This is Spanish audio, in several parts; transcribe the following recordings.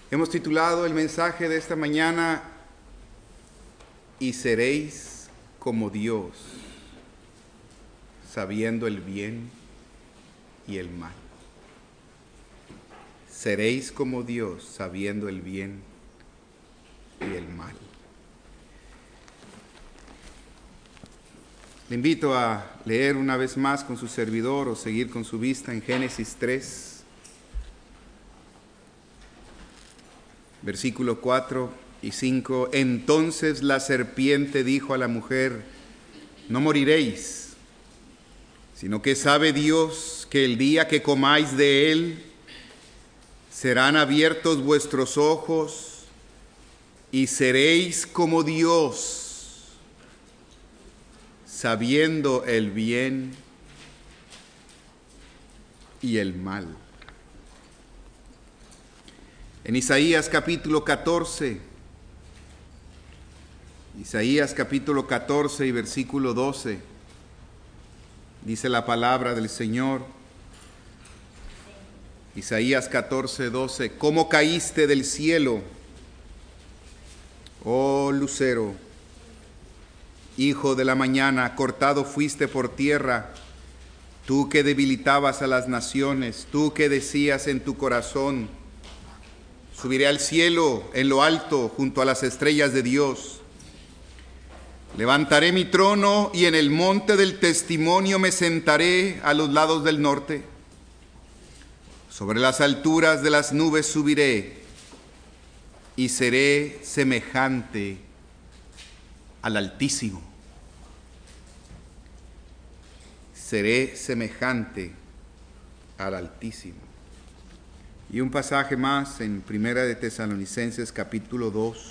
Hemos titulado el mensaje de esta mañana, y seréis como Dios, sabiendo el bien y el mal. Seréis como Dios, sabiendo el bien y el mal. Le invito a leer una vez más con su servidor o seguir con su vista en Génesis 3, versículo 4 y 5. Entonces la serpiente dijo a la mujer: no moriréis, sino que sabe Dios que el día que comáis de él, serán abiertos vuestros ojos y seréis como Dios, sabiendo el bien y el mal. En Isaías capítulo 14, y versículo 12, dice la palabra del Señor. Isaías 14, 12. ¿Cómo caíste del cielo, oh lucero, hijo de la mañana? Cortado fuiste por tierra, tú que debilitabas a las naciones, tú que decías en tu corazón: subiré al cielo en lo alto, junto a las estrellas de Dios. Levantaré mi trono y en el monte del testimonio me sentaré a los lados del norte. Sobre las alturas de las nubes subiré y seré semejante al Altísimo. Seré semejante al Altísimo. Y un pasaje más en Primera de Tesalonicenses capítulo 2.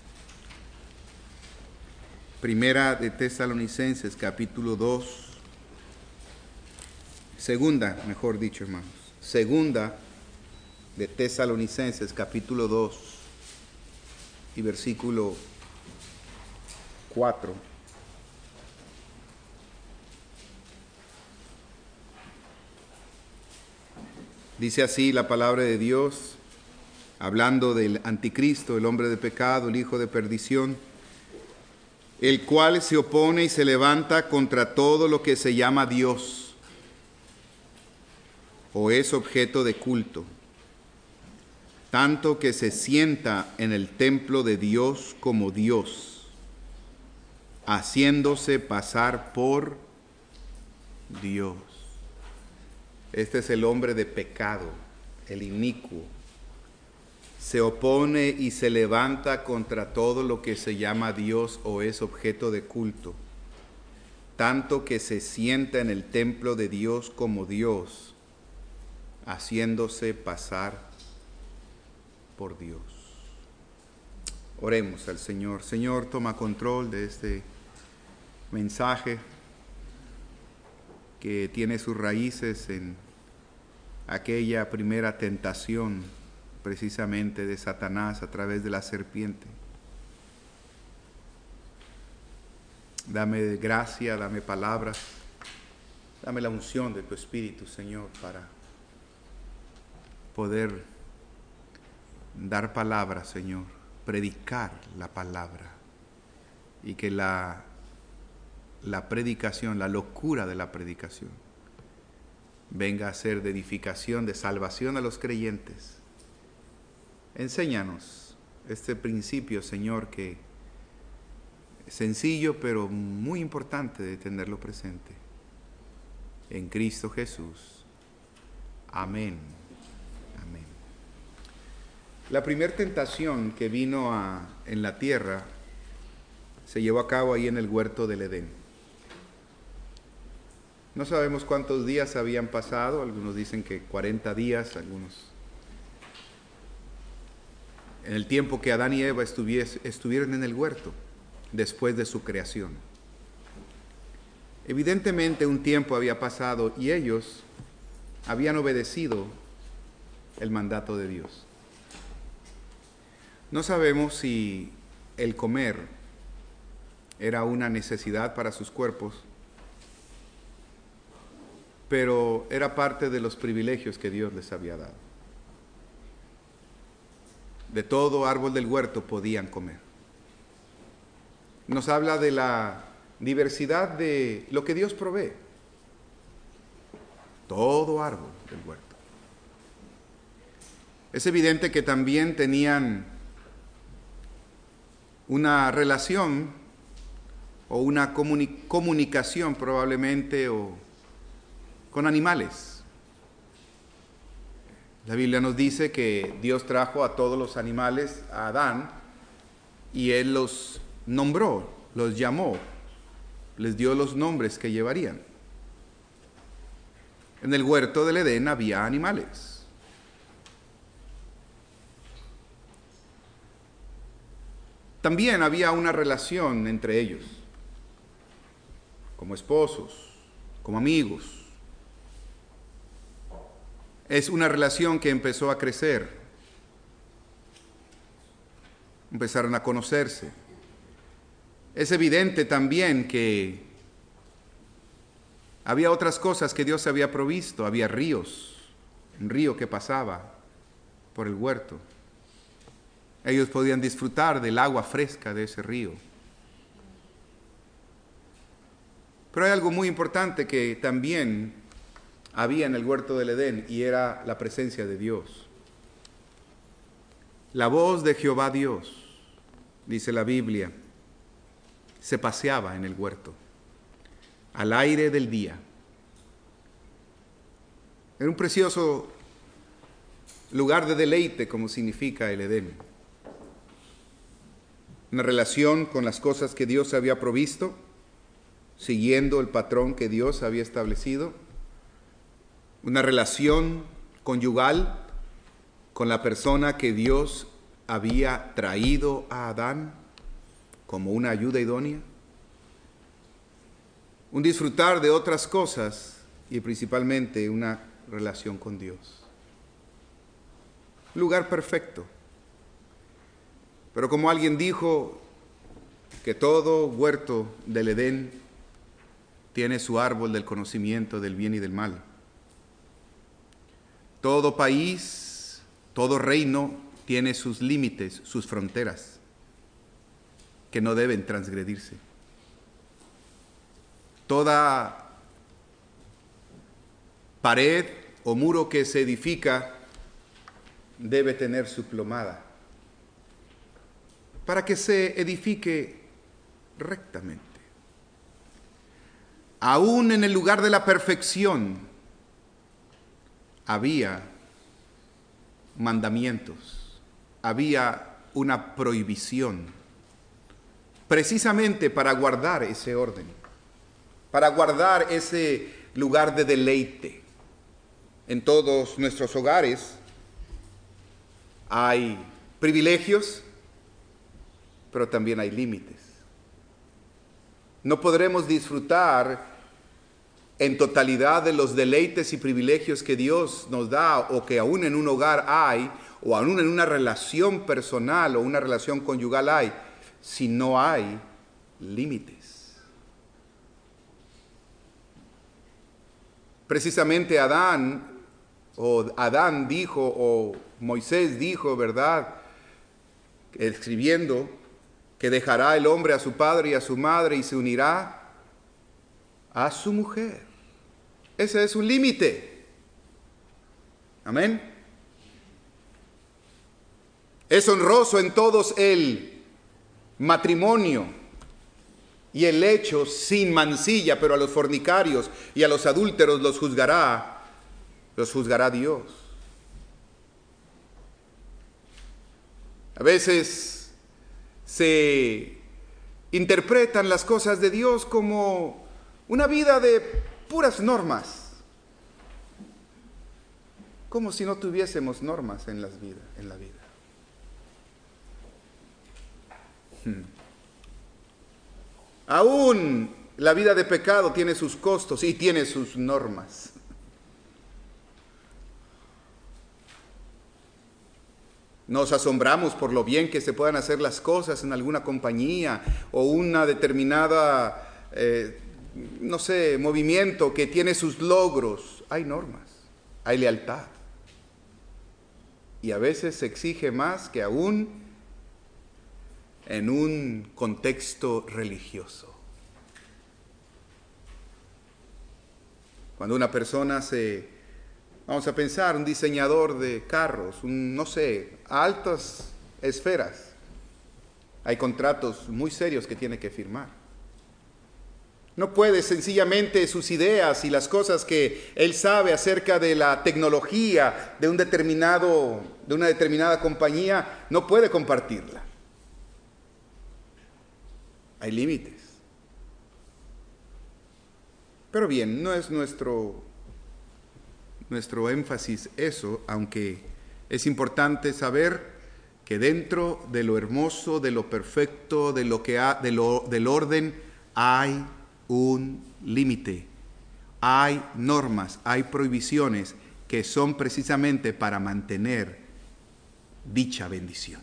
Primera de Tesalonicenses capítulo 2. Segunda, mejor dicho, hermanos. Segunda de Tesalonicenses capítulo 2 y versículo 4. Dice así la palabra de Dios, hablando del anticristo, el hombre de pecado, el hijo de perdición, el cual se opone y se levanta contra todo lo que se llama Dios o es objeto de culto, tanto que se sienta en el templo de Dios como Dios, haciéndose pasar por Dios. Este es el hombre de pecado, el inicuo. Se opone y se levanta contra todo lo que se llama Dios o es objeto de culto, tanto que se sienta en el templo de Dios como Dios, haciéndose pasar por Dios. Oremos al Señor. Señor, toma control de este mensaje que tiene sus raíces en aquella primera tentación precisamente de Satanás a través de la serpiente. Dame gracia, dame palabras, dame la unción de tu Espíritu, Señor, para poder dar palabra, Señor, predicar la palabra, y que la predicación, la locura de la predicación, venga a ser de edificación, de salvación a los creyentes. Enséñanos este principio, Señor, que es sencillo pero muy importante de tenerlo presente. En Cristo Jesús. Amén. Amén. La primera tentación que vino en la tierra se llevó a cabo ahí en el huerto del Edén. No sabemos cuántos días habían pasado, algunos dicen que 40 días, algunos. En el tiempo que Adán y Eva estuvieron en el huerto, después de su creación. Evidentemente un tiempo había pasado y ellos habían obedecido el mandato de Dios. No sabemos si el comer era una necesidad para sus cuerpos, pero era parte de los privilegios que Dios les había dado. de todo árbol del huerto podían comer. Nos habla de la diversidad de lo que Dios provee. Todo árbol del huerto. Es evidente que también tenían una relación o una comunicación probablemente con animales. La Biblia nos dice que Dios trajo a todos los animales a Adán y Él los nombró, los llamó, les dio los nombres que llevarían. En el huerto del Edén había animales. También había una relación entre ellos, como esposos, como amigos. Es una relación que empezó a crecer. Empezaron a conocerse. Es evidente también que había otras cosas que Dios había provisto. Había ríos, un río que pasaba por el huerto. Ellos podían disfrutar del agua fresca de ese río. Pero hay algo muy importante que también había en el huerto del Edén y era la presencia de Dios. La voz de Jehová Dios, dice la Biblia, se paseaba en el huerto, al aire del día. Era un precioso lugar de deleite, como significa el Edén. Una relación con las cosas que Dios había provisto, siguiendo el patrón que Dios había establecido. Una relación conyugal con la persona que Dios había traído a Adán como una ayuda idónea. Un disfrutar de otras cosas y principalmente una relación con Dios. Lugar perfecto. Pero como alguien dijo, que todo huerto del Edén tiene su árbol del conocimiento del bien y del mal. Todo país, todo reino tiene sus límites, sus fronteras, que no deben transgredirse. Toda pared o muro que se edifica debe tener su plomada, para que se edifique rectamente. Aún en el lugar de la perfección había mandamientos, había una prohibición, precisamente para guardar ese orden, para guardar ese lugar de deleite. En todos nuestros hogares hay privilegios, pero también hay límites. No podremos disfrutar en totalidad de los deleites y privilegios que Dios nos da o que aún en un hogar hay, o aún en una relación personal o una relación conyugal hay, si no hay límites. Precisamente Adán dijo, o Moisés dijo, ¿verdad?, escribiendo, que dejará el hombre a su padre y a su madre y se unirá a su mujer. Ese es un límite. Amén. Es honroso en todos el matrimonio y el hecho sin mancilla, pero a los fornicarios y a los adúlteros los juzgará Dios. A veces se interpretan las cosas de Dios como una vida de puras normas, como si no tuviésemos normas en la vida. Aún la vida de pecado tiene sus costos y tiene sus normas. Nos asombramos por lo bien que se puedan hacer las cosas en alguna compañía o una determinada, movimiento que tiene sus logros. Hay normas, hay lealtad. y a veces se exige más que aún en un contexto religioso. Cuando una persona vamos a pensar, un diseñador de carros, no sé, a altas esferas, hay contratos muy serios que tiene que firmar. No puede sencillamente sus ideas y las cosas que él sabe acerca de la tecnología de una determinada compañía, no puede compartirla. Hay límites. Pero bien, no es nuestro énfasis eso, aunque es importante saber que dentro de lo hermoso, de lo perfecto, del orden, hay un límite. Hay normas, hay prohibiciones que son precisamente para mantener dicha bendición.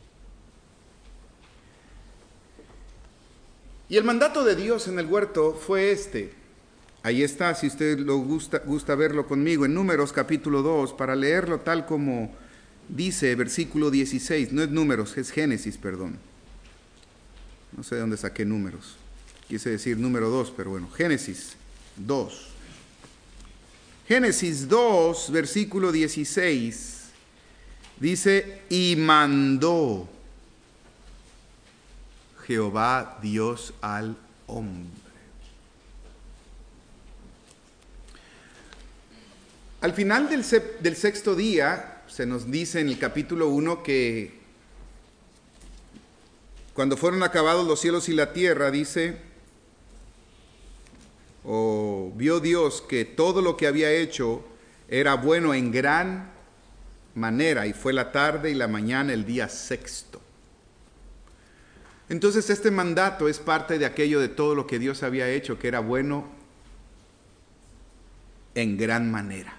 Y el mandato de Dios en el huerto fue este. Ahí está, si usted gusta verlo conmigo, en Números capítulo 2, para leerlo tal como dice versículo 16. No es Números, es Génesis, perdón. No sé de dónde saqué Números. Quise decir número 2, pero bueno, Génesis 2. Génesis 2, versículo 16, dice, y mandó Jehová Dios al hombre. Al final del sexto día, se nos dice en el capítulo 1 que cuando fueron acabados los cielos y la tierra, dice, vio Dios que todo lo que había hecho era bueno en gran manera, y fue la tarde y la mañana el día sexto. Entonces este mandato es parte de aquello de todo lo que Dios había hecho, que era bueno en gran manera.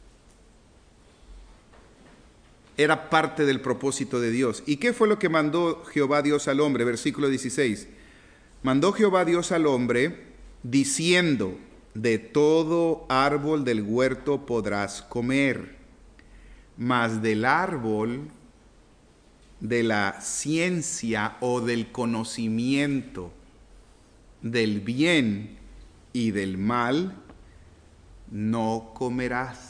Era parte del propósito de Dios. ¿Y qué fue lo que mandó Jehová Dios al hombre? Versículo 16. Mandó Jehová Dios al hombre diciendo, de todo árbol del huerto podrás comer, mas del árbol de la ciencia o del conocimiento del bien y del mal no comerás.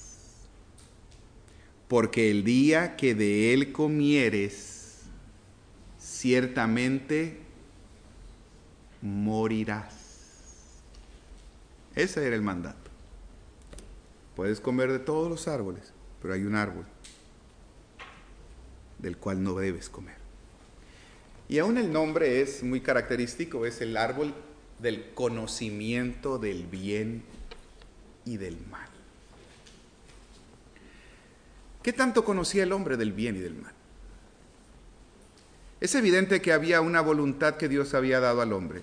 Porque el día que de él comieres, ciertamente morirás. Ese era el mandato. Puedes comer de todos los árboles, pero hay un árbol del cual no debes comer. Y aún el nombre es muy característico, es el árbol del conocimiento del bien y del mal. ¿Qué tanto conocía el hombre del bien y del mal? Es evidente que había una voluntad que Dios había dado al hombre.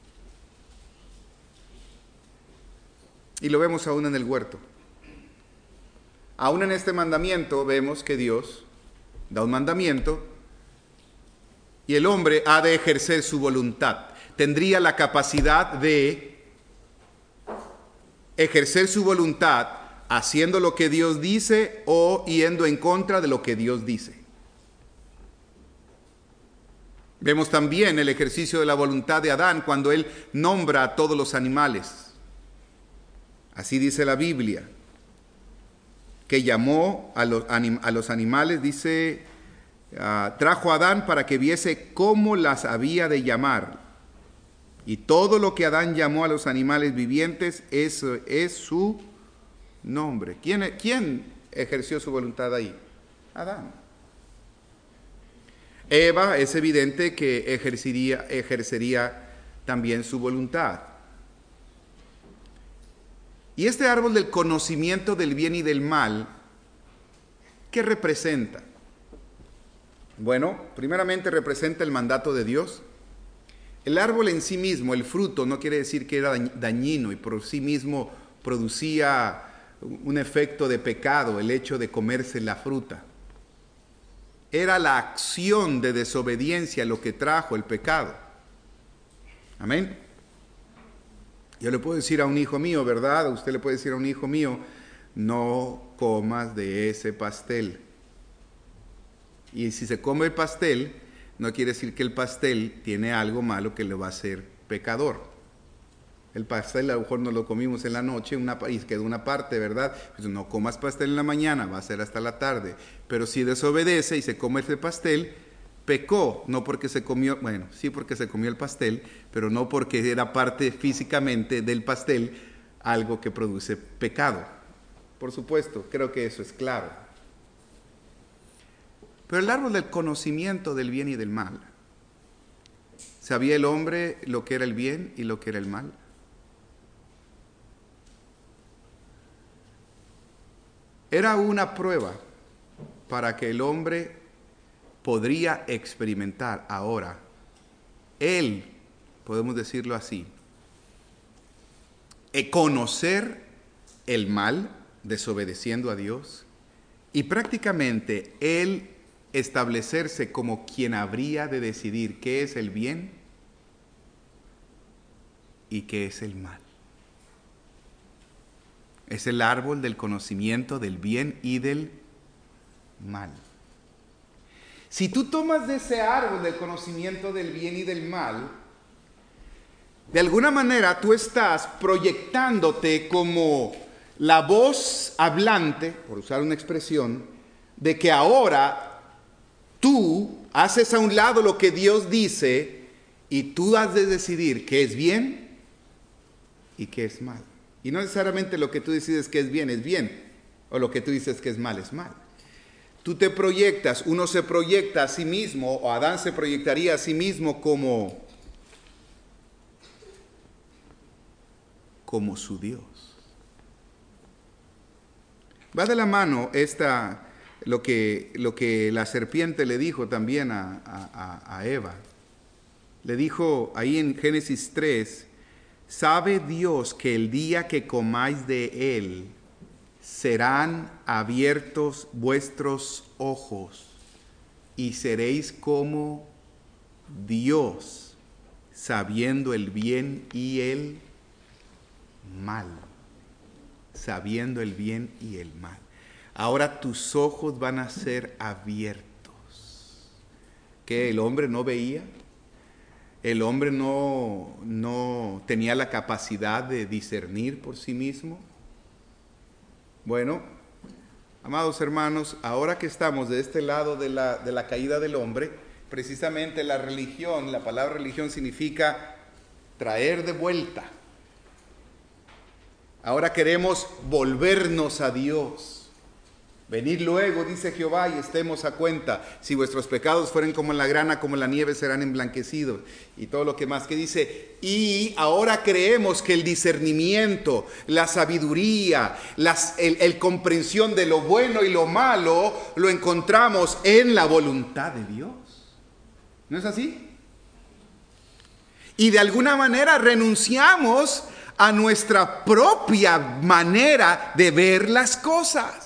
Y lo vemos aún en el huerto. Aún en este mandamiento vemos que Dios da un mandamiento y el hombre ha de ejercer su voluntad. Tendría la capacidad de ejercer su voluntad haciendo lo que Dios dice o yendo en contra de lo que Dios dice. Vemos también el ejercicio de la voluntad de Adán cuando él nombra a todos los animales. Así dice la Biblia, que llamó a los animales, dice, trajo a Adán para que viese cómo las había de llamar. Y todo lo que Adán llamó a los animales vivientes, eso es su nombre. ¿Quién ejerció su voluntad ahí? Adán. Eva es evidente que ejercería también su voluntad. Y este árbol del conocimiento del bien y del mal, ¿qué representa? Bueno, primeramente representa el mandato de Dios. El árbol en sí mismo, el fruto, no quiere decir que era dañino y por sí mismo producía un efecto de pecado, el hecho de comerse la fruta. Era la acción de desobediencia lo que trajo el pecado. Amén. Yo le puedo decir a un hijo mío, ¿verdad? Usted le puede decir a un hijo mío, no comas de ese pastel. Y si se come el pastel, no quiere decir que el pastel tiene algo malo que le va a hacer pecador. El pastel a lo mejor nos lo comimos en la noche y quedó una parte, ¿verdad? Pues no comas pastel en la mañana, va a ser hasta la tarde. Pero si desobedece y se come ese pastel, pecó, no porque se comió, bueno, sí porque se comió el pastel, pero no porque era parte físicamente del pastel algo que produce pecado. Por supuesto, creo que eso es claro. Pero el árbol del conocimiento del bien y del mal. ¿Sabía el hombre lo que era el bien y lo que era el mal? Era una prueba para que el hombre podría experimentar ahora. Él, podemos decirlo así, conocer el mal, desobedeciendo a Dios, y prácticamente él establecerse como quien habría de decidir qué es el bien y qué es el mal. Es el árbol del conocimiento del bien y del mal. Si tú tomas de ese árbol del conocimiento del bien y del mal, de alguna manera tú estás proyectándote como la voz hablante, por usar una expresión, de que ahora tú haces a un lado lo que Dios dice y tú has de decidir qué es bien y qué es mal. Y no necesariamente lo que tú decides que es bien, o lo que tú dices que es mal. Tú te proyectas, uno se proyecta a sí mismo, o Adán se proyectaría a sí mismo como su Dios. Va de la mano lo que la serpiente le dijo también a Eva. Le dijo ahí en Génesis 3, ¿sabe Dios que el día que comáis de él, serán abiertos vuestros ojos y seréis como Dios, sabiendo el bien y el mal? Sabiendo el bien y el mal. Ahora tus ojos van a ser abiertos. ¿Qué? ¿El hombre no veía? ¿El hombre no tenía la capacidad de discernir por sí mismo? Bueno, amados hermanos, ahora que estamos de este lado de la caída del hombre, precisamente la religión, la palabra religión significa traer de vuelta. Ahora queremos volvernos a Dios. Venid luego, dice Jehová, y estemos a cuenta. Si vuestros pecados fueren como la grana, como la nieve, serán emblanquecidos. Y todo lo que más que dice. Y ahora creemos que el discernimiento, la sabiduría, el comprensión de lo bueno y lo malo, lo encontramos en la voluntad de Dios. ¿No es así? Y de alguna manera renunciamos a nuestra propia manera de ver las cosas.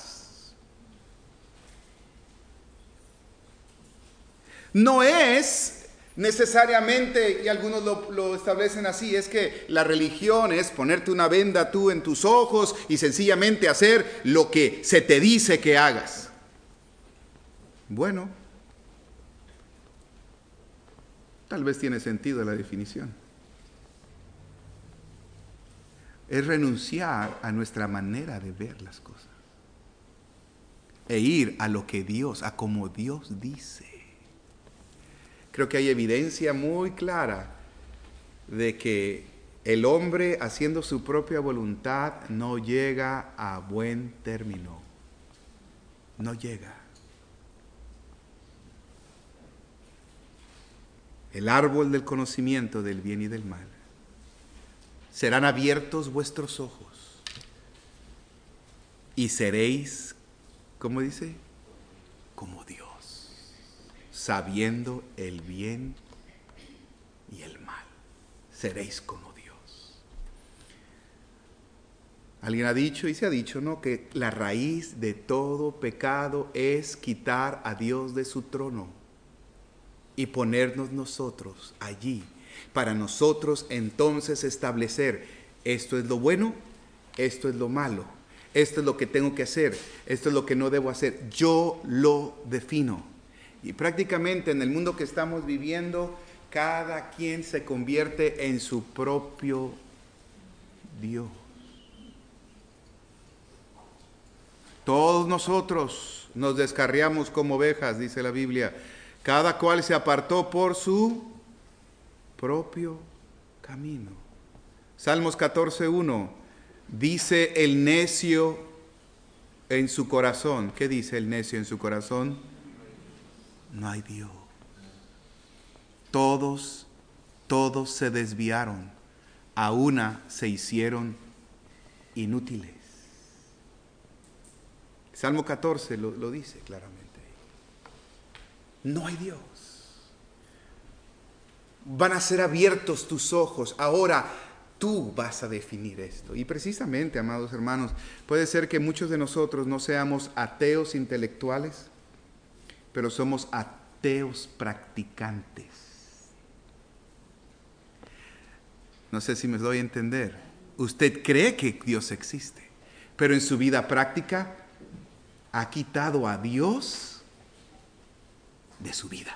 No es necesariamente, y algunos lo establecen así, es que la religión es ponerte una venda tú en tus ojos y sencillamente hacer lo que se te dice que hagas. Bueno, tal vez tiene sentido la definición. Es renunciar a nuestra manera de ver las cosas e ir a lo que Dios, a como Dios dice. Creo que hay evidencia muy clara de que el hombre haciendo su propia voluntad no llega a buen término. No llega. El árbol del conocimiento del bien y del mal. Serán abiertos vuestros ojos y seréis, ¿cómo dice? Como Dios, sabiendo el bien y el mal. Seréis como Dios. Alguien ha dicho y se ha dicho, ¿no?, que la raíz de todo pecado es quitar a Dios de su trono y ponernos nosotros allí, para nosotros entonces establecer, esto es lo bueno, esto es lo malo, esto es lo que tengo que hacer, esto es lo que no debo hacer. Yo lo defino. Y prácticamente en el mundo que estamos viviendo, cada quien se convierte en su propio Dios. Todos nosotros nos descarriamos como ovejas, dice la Biblia. Cada cual se apartó por su propio camino. Salmos 14:1. Dice el necio en su corazón. ¿Qué dice el necio en su corazón? No hay Dios. Todos se desviaron. A una se hicieron inútiles. Salmo 14 lo dice claramente. No hay Dios. Van a ser abiertos tus ojos. Ahora tú vas a definir esto. Y precisamente, amados hermanos, puede ser que muchos de nosotros no seamos ateos intelectuales, pero somos ateos practicantes. No sé si me doy a entender. Usted cree que Dios existe, pero en su vida práctica ha quitado a Dios de su vida.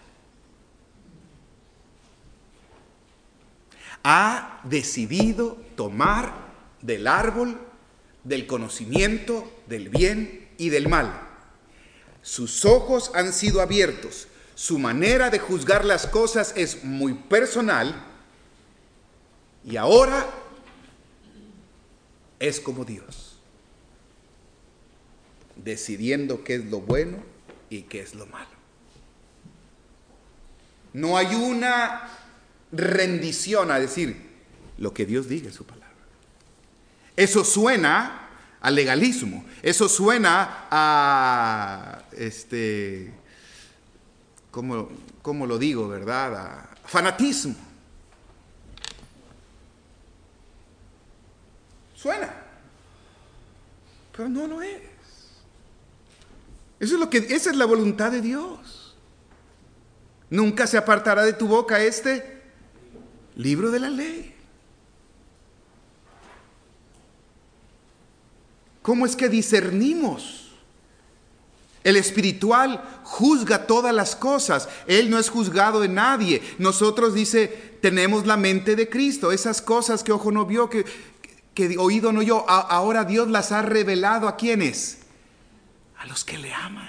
Ha decidido tomar del árbol del conocimiento del bien y del mal. Sus ojos han sido abiertos. Su manera de juzgar las cosas es muy personal. Y ahora es como Dios, decidiendo qué es lo bueno y qué es lo malo. No hay una rendición a decir lo que Dios diga en su palabra. Eso suena a legalismo. Eso suena a ¿cómo lo digo, verdad? A fanatismo. Suena, pero no lo es. Esa es la voluntad de Dios. Nunca se apartará de tu boca este libro de la ley. ¿Cómo es que discernimos? El espiritual juzga todas las cosas. Él no es juzgado de nadie. Nosotros, dice, tenemos la mente de Cristo. Esas cosas que ojo no vio, que oído no oyó, ahora Dios las ha revelado ¿a quiénes? A los que le aman.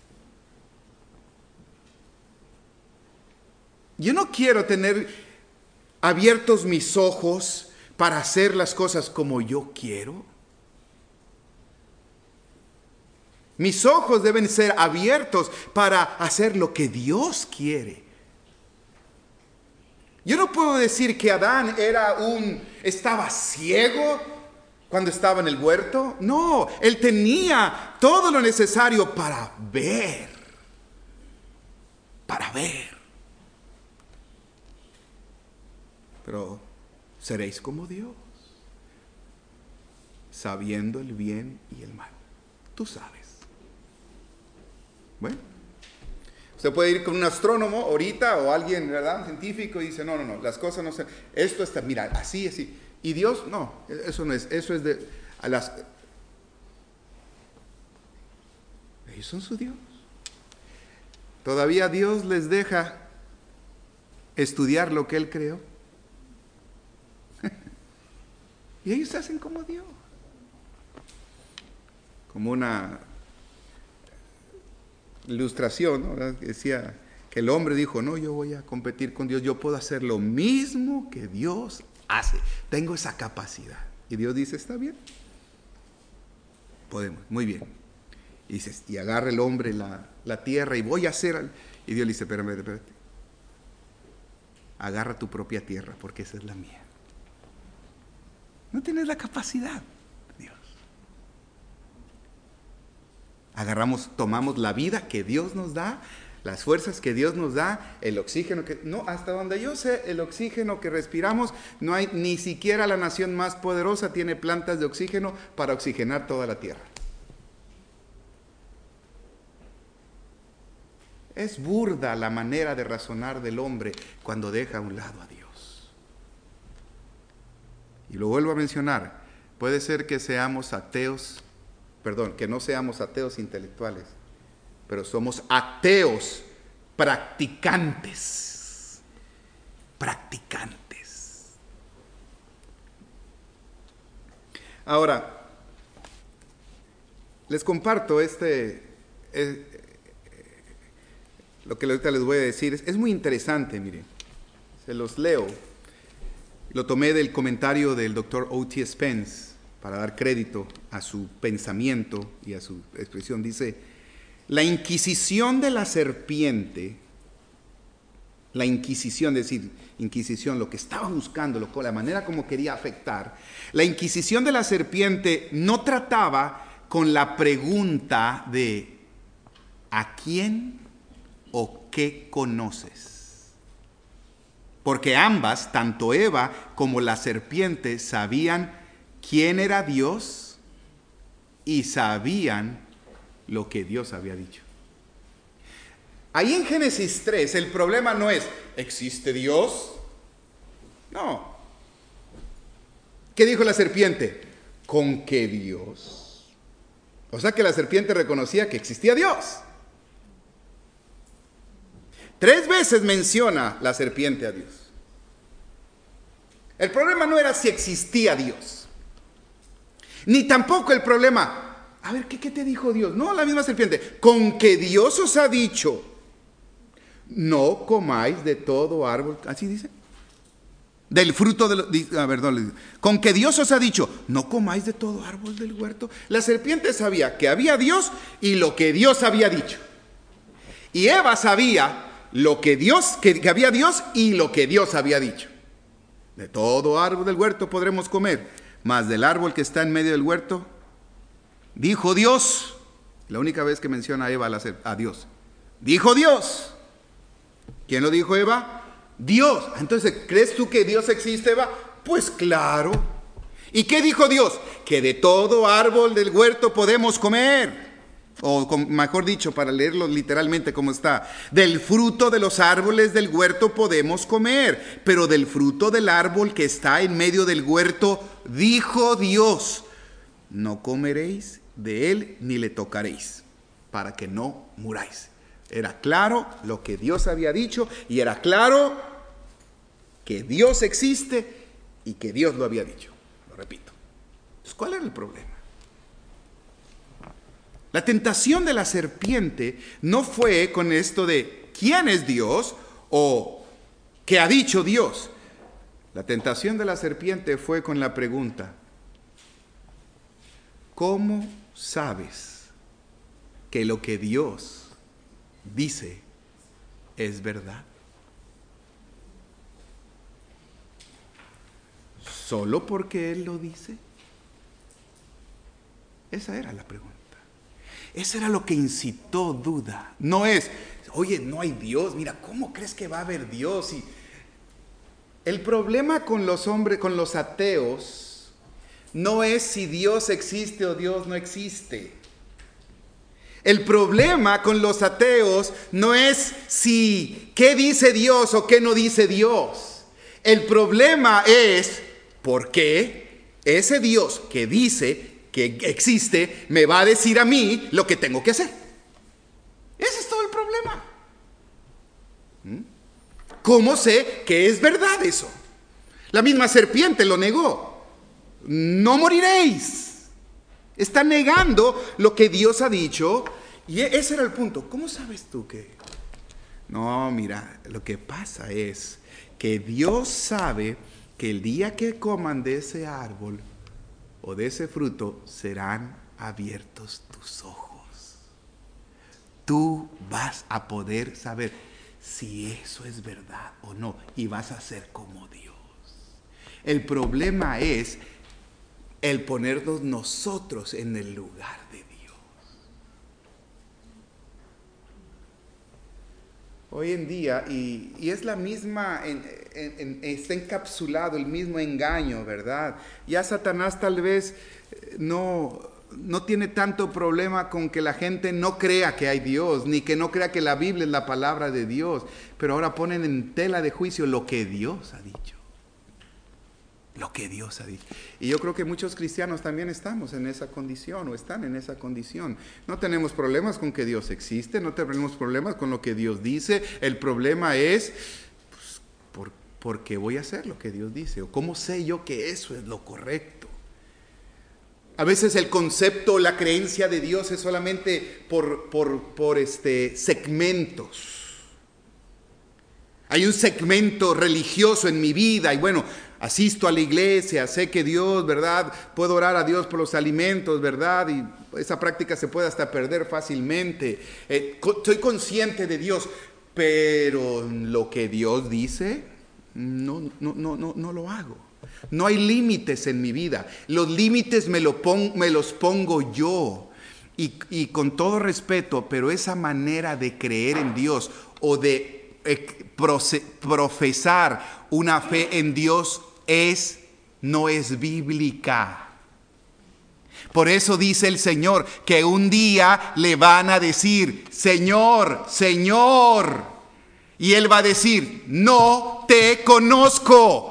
Yo no quiero tener abiertos mis ojos para hacer las cosas como yo quiero. Mis ojos deben ser abiertos para hacer lo que Dios quiere. Yo no puedo decir que Adán estaba ciego cuando estaba en el huerto. No, él tenía todo lo necesario para ver. Para ver. Pero seréis como Dios, sabiendo el bien y el mal. Tú sabes. Bueno. Usted puede ir con un astrónomo ahorita o alguien, ¿verdad? Un científico y dice, no, las cosas no se... Esto está, mira, así. Y Dios, no, eso no es, eso es de... Ellos son su Dios. Todavía Dios les deja estudiar lo que Él creó. Y ellos se hacen como Dios. Como una ilustración, ¿no? Decía que el hombre dijo, no, yo voy a competir con Dios, yo puedo hacer lo mismo que Dios hace, tengo esa capacidad. Y Dios dice, está bien, podemos, muy bien. Y dices, y agarra el hombre la tierra y voy a hacer, y Dios le dice, espérate, agarra tu propia tierra porque esa es la mía. No tienes la capacidad. Tomamos la vida que Dios nos da, las fuerzas que Dios nos da, el oxígeno hasta donde yo sé, el oxígeno que respiramos, no hay, ni siquiera la nación más poderosa tiene plantas de oxígeno para oxigenar toda la tierra. Es burda la manera de razonar del hombre cuando deja a un lado a Dios. Y lo vuelvo a mencionar, puede ser que que no seamos ateos intelectuales, pero somos ateos practicantes. Practicantes. Ahora, les comparto lo que ahorita les voy a decir. Es muy interesante, miren. Se los leo. Lo tomé del comentario del Dr. O.T. Spence para dar crédito a su pensamiento y a su expresión. Dice: la inquisición de la serpiente, la inquisición, es decir, inquisición, lo que estaba buscando, la manera como quería afectar, la inquisición de la serpiente no trataba con la pregunta de ¿a quién o qué conoces? Porque ambas, tanto Eva como la serpiente, sabían quién era Dios y sabían lo que Dios había dicho. Ahí en Génesis 3 el problema no es ¿existe Dios? No. ¿Qué dijo la serpiente? ¿Con qué Dios? O sea que la serpiente reconocía que existía Dios. 3 veces menciona la serpiente a Dios. El problema no era si existía Dios, ni tampoco el problema, a ver, ¿qué te dijo Dios? No, la misma serpiente, con que Dios os ha dicho, no comáis de todo árbol, así dice, del fruto con que Dios os ha dicho, no comáis de todo árbol del huerto. La serpiente sabía que había Dios y lo que Dios había dicho. Y Eva sabía que había Dios y lo que Dios había dicho. De todo árbol del huerto podremos comer, mas del árbol que está en medio del huerto, dijo Dios, la única vez que menciona a Eva a Dios, dijo Dios. ¿Quién lo dijo, Eva? Dios. Entonces, ¿crees tú que Dios existe, Eva? Pues claro. ¿Y qué dijo Dios? Que de todo árbol del huerto podemos comer. O mejor dicho, para leerlo literalmente como está, del fruto de los árboles del huerto podemos comer, pero del fruto del árbol que está en medio del huerto, dijo Dios, no comeréis de él ni le tocaréis, para que no muráis. Era claro lo que Dios había dicho y era claro que Dios existe y que Dios lo había dicho. Lo repito. Entonces, ¿cuál era el problema? La tentación de la serpiente no fue con esto de ¿quién es Dios? O ¿qué ha dicho Dios? La tentación de la serpiente fue con la pregunta, ¿cómo sabes que lo que Dios dice es verdad? ¿Solo porque Él lo dice? Esa era la pregunta. Eso era lo que incitó duda. No es, oye, no hay Dios, mira, ¿cómo crees que va a haber Dios? Y el problema con los hombres, con los ateos, no es si Dios existe o Dios no existe. El problema con los ateos no es si qué dice Dios o qué no dice Dios. El problema es por qué ese Dios que dice que existe, me va a decir a mí lo que tengo que hacer. Ese es todo el problema. ¿Cómo sé que es verdad eso? La misma serpiente lo negó. No moriréis. Está negando lo que Dios ha dicho. Y ese era el punto. ¿Cómo sabes tú que? No, mira, lo que pasa es que Dios sabe que el día que coman de ese árbol o de ese fruto, serán abiertos tus ojos. Tú vas a poder saber si eso es verdad o no, y vas a ser como Dios. El problema es el ponernos nosotros en el lugar de Dios. Hoy en día, y es la misma, está encapsulado el mismo engaño, ¿verdad? Ya Satanás tal vez no tiene tanto problema con que la gente no crea que hay Dios, ni que no crea que la Biblia es la palabra de Dios, pero ahora ponen en tela de juicio lo que Dios ha dicho. lo que Dios ha dicho. Y yo creo que muchos cristianos también estamos en esa condición o están en esa condición. No tenemos problemas con que Dios existe, no tenemos problemas con lo que Dios dice. El problema es, pues, ¿por qué voy a hacer lo que Dios dice? ¿O cómo sé yo que eso es lo correcto? A veces el concepto, la creencia de Dios es solamente por segmentos. Hay un segmento religioso en mi vida y bueno, asisto a la iglesia, sé que Dios, ¿verdad? Puedo orar a Dios por los alimentos, ¿verdad? Y esa práctica se puede hasta perder fácilmente. Soy consciente de Dios, pero lo que Dios dice, no lo hago. No hay límites en mi vida. Los límites me los pongo yo. Y con todo respeto, pero esa manera de creer en Dios o de profesar una fe en Dios no es bíblica. Por eso dice el Señor que un día le van a decir, Señor, Señor. Y Él va a decir, no te conozco.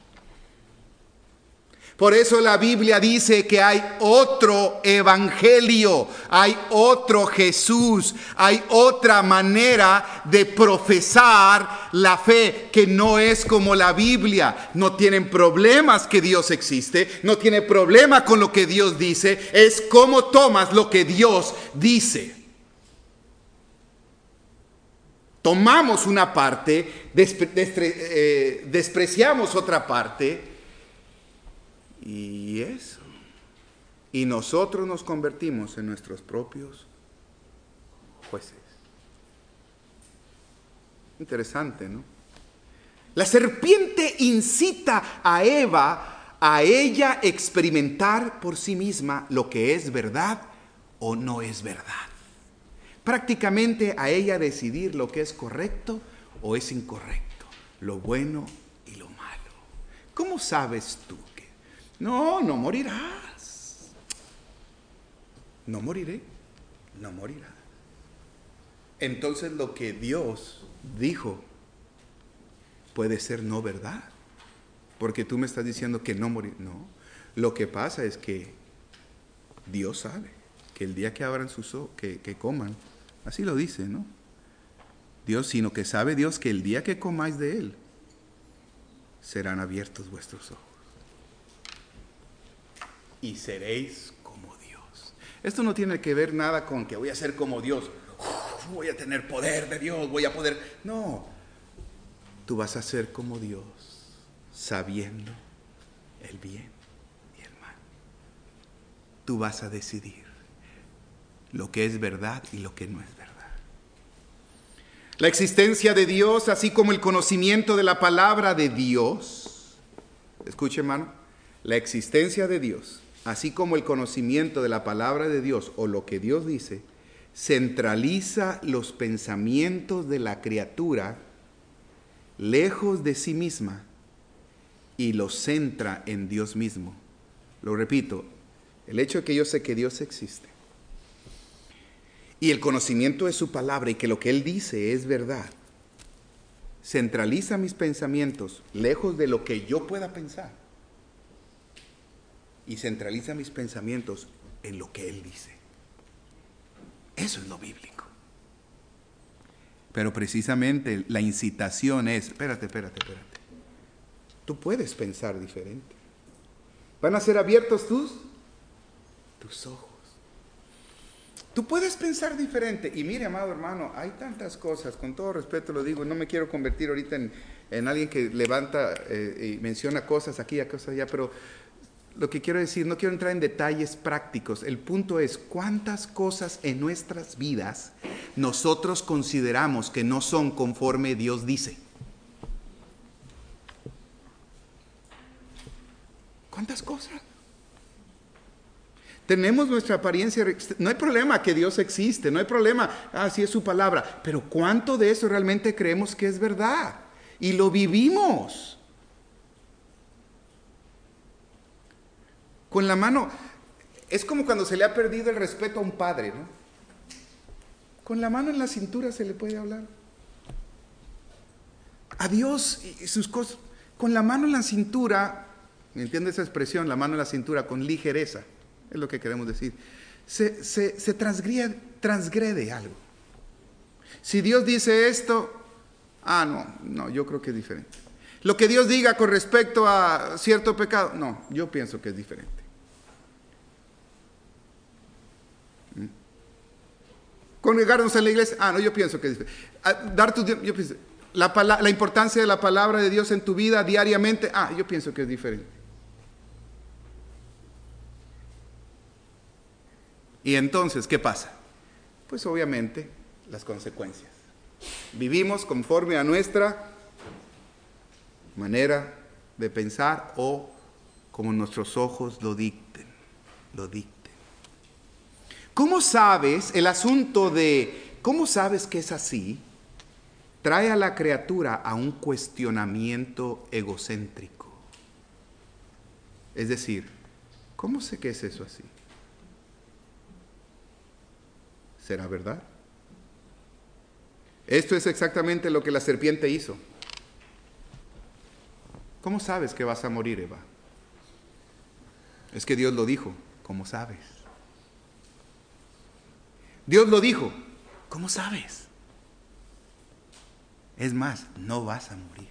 Por eso la Biblia dice que hay otro evangelio, hay otro Jesús, hay otra manera de profesar la fe que no es como la Biblia. No tienen problemas que Dios existe, no tiene problema con lo que Dios dice, es cómo tomas lo que Dios dice. Tomamos una parte, despreciamos otra parte. Y eso. Y nosotros nos convertimos en nuestros propios jueces. Interesante, ¿no? La serpiente incita a Eva a ella experimentar por sí misma lo que es verdad o no es verdad. Prácticamente a ella decidir lo que es correcto o es incorrecto, lo bueno y lo malo. ¿Cómo sabes tú? No morirás. No moriré, no morirás. Entonces lo que Dios dijo puede ser no verdad. Porque tú me estás diciendo que no moriré. No, lo que pasa es que Dios sabe que el día que abran sus ojos, que coman, así lo dice, ¿no? Dios, sino que sabe Dios que el día que comáis de Él, serán abiertos vuestros ojos. Y seréis como Dios. Esto no tiene que ver nada con que voy a ser como Dios. Voy a tener poder de Dios, voy a poder. No, tú vas a ser como Dios, sabiendo el bien y el mal. Tú vas a decidir lo que es verdad y lo que no es verdad. La existencia de Dios, así como el conocimiento de la palabra de Dios. Escuche, hermano, la existencia de Dios, así como el conocimiento de la palabra de Dios o lo que Dios dice, centraliza los pensamientos de la criatura lejos de sí misma y los centra en Dios mismo. Lo repito, el hecho de que yo sé que Dios existe y el conocimiento de su palabra y que lo que Él dice es verdad, centraliza mis pensamientos lejos de lo que yo pueda pensar. Y centraliza mis pensamientos en lo que Él dice. Eso es lo bíblico. Pero precisamente la incitación es, espérate. Tú puedes pensar diferente. Van a ser abiertos tus ojos. Tú puedes pensar diferente. Y mire, amado hermano, hay tantas cosas, con todo respeto lo digo, no me quiero convertir ahorita en alguien que levanta y menciona cosas aquí, cosas allá, pero lo que quiero decir, no quiero entrar en detalles prácticos. El punto es, ¿cuántas cosas en nuestras vidas nosotros consideramos que no son conforme Dios dice? ¿Cuántas cosas? Tenemos nuestra apariencia, no hay problema que Dios existe, no hay problema, así es su palabra, pero ¿cuánto de eso realmente creemos que es verdad? Y lo vivimos. Con la mano, es como cuando se le ha perdido el respeto a un padre, ¿no? Con la mano en la cintura se le puede hablar. A Dios y sus cosas, con la mano en la cintura, ¿entiende esa expresión? La mano en la cintura, con ligereza, es lo que queremos decir. Se transgrede algo. Si Dios dice esto, no, yo creo que es diferente. Lo que Dios diga con respecto a cierto pecado, no, yo pienso que es diferente. Congregarnos en la iglesia, no, yo pienso que es diferente. Yo pienso, la importancia de la palabra de Dios en tu vida diariamente, yo pienso que es diferente. Y entonces, ¿qué pasa? Pues obviamente las consecuencias. Vivimos conforme a nuestra manera de pensar o como nuestros ojos lo dicten. ¿Cómo sabes el asunto de cómo sabes que es así? Trae a la criatura a un cuestionamiento egocéntrico. Es decir, ¿cómo sé que es eso así? ¿Será verdad? Esto es exactamente lo que la serpiente hizo. ¿Cómo sabes que vas a morir, Eva? Es que Dios lo dijo. ¿Cómo sabes? Dios lo dijo. ¿Cómo sabes? Es más, no vas a morir.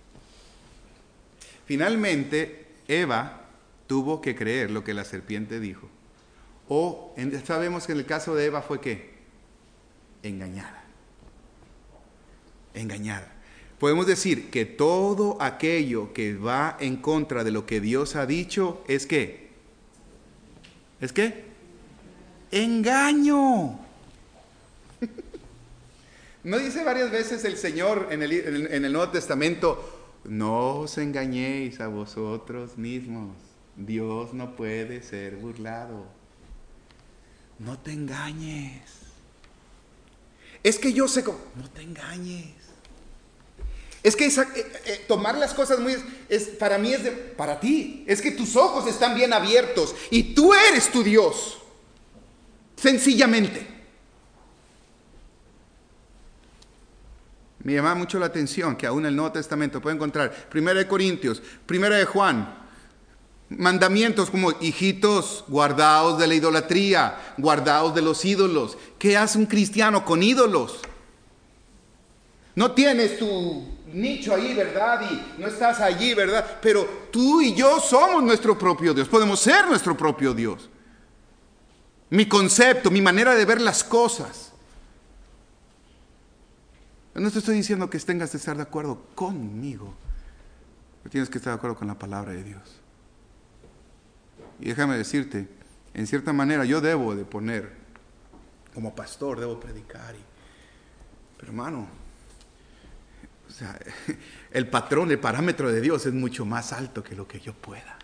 Finalmente, Eva tuvo que creer lo que la serpiente dijo. Sabemos que en el caso de Eva fue ¿qué? Engañada. Podemos decir que todo aquello que va en contra de lo que Dios ha dicho es ¿qué? ¿Es qué? Engaño. ¿No dice varias veces el Señor en el Nuevo Testamento, no os engañéis a vosotros mismos, Dios no puede ser burlado? No te engañes. Es que yo sé cómo. No te engañes. Es que tomar las cosas para mí para ti. Es que tus ojos están bien abiertos y tú eres tu Dios. Sencillamente. Me llama mucho la atención que aún en el Nuevo Testamento puede encontrar 1 Corintios, 1 Juan, mandamientos como hijitos, guardaos de la idolatría, guardaos de los ídolos. ¿Qué hace un cristiano con ídolos? No tienes tu nicho ahí, ¿verdad? Y no estás allí, ¿verdad? Pero tú y yo somos nuestro propio Dios. Podemos ser nuestro propio Dios. Mi concepto, mi manera de ver las cosas. No te estoy diciendo que tengas que estar de acuerdo conmigo. Pero tienes que estar de acuerdo con la palabra de Dios. Y déjame decirte, en cierta manera yo debo de poner, como pastor, debo predicar. Pero hermano, o sea, el patrón, el parámetro de Dios es mucho más alto que lo que yo pueda.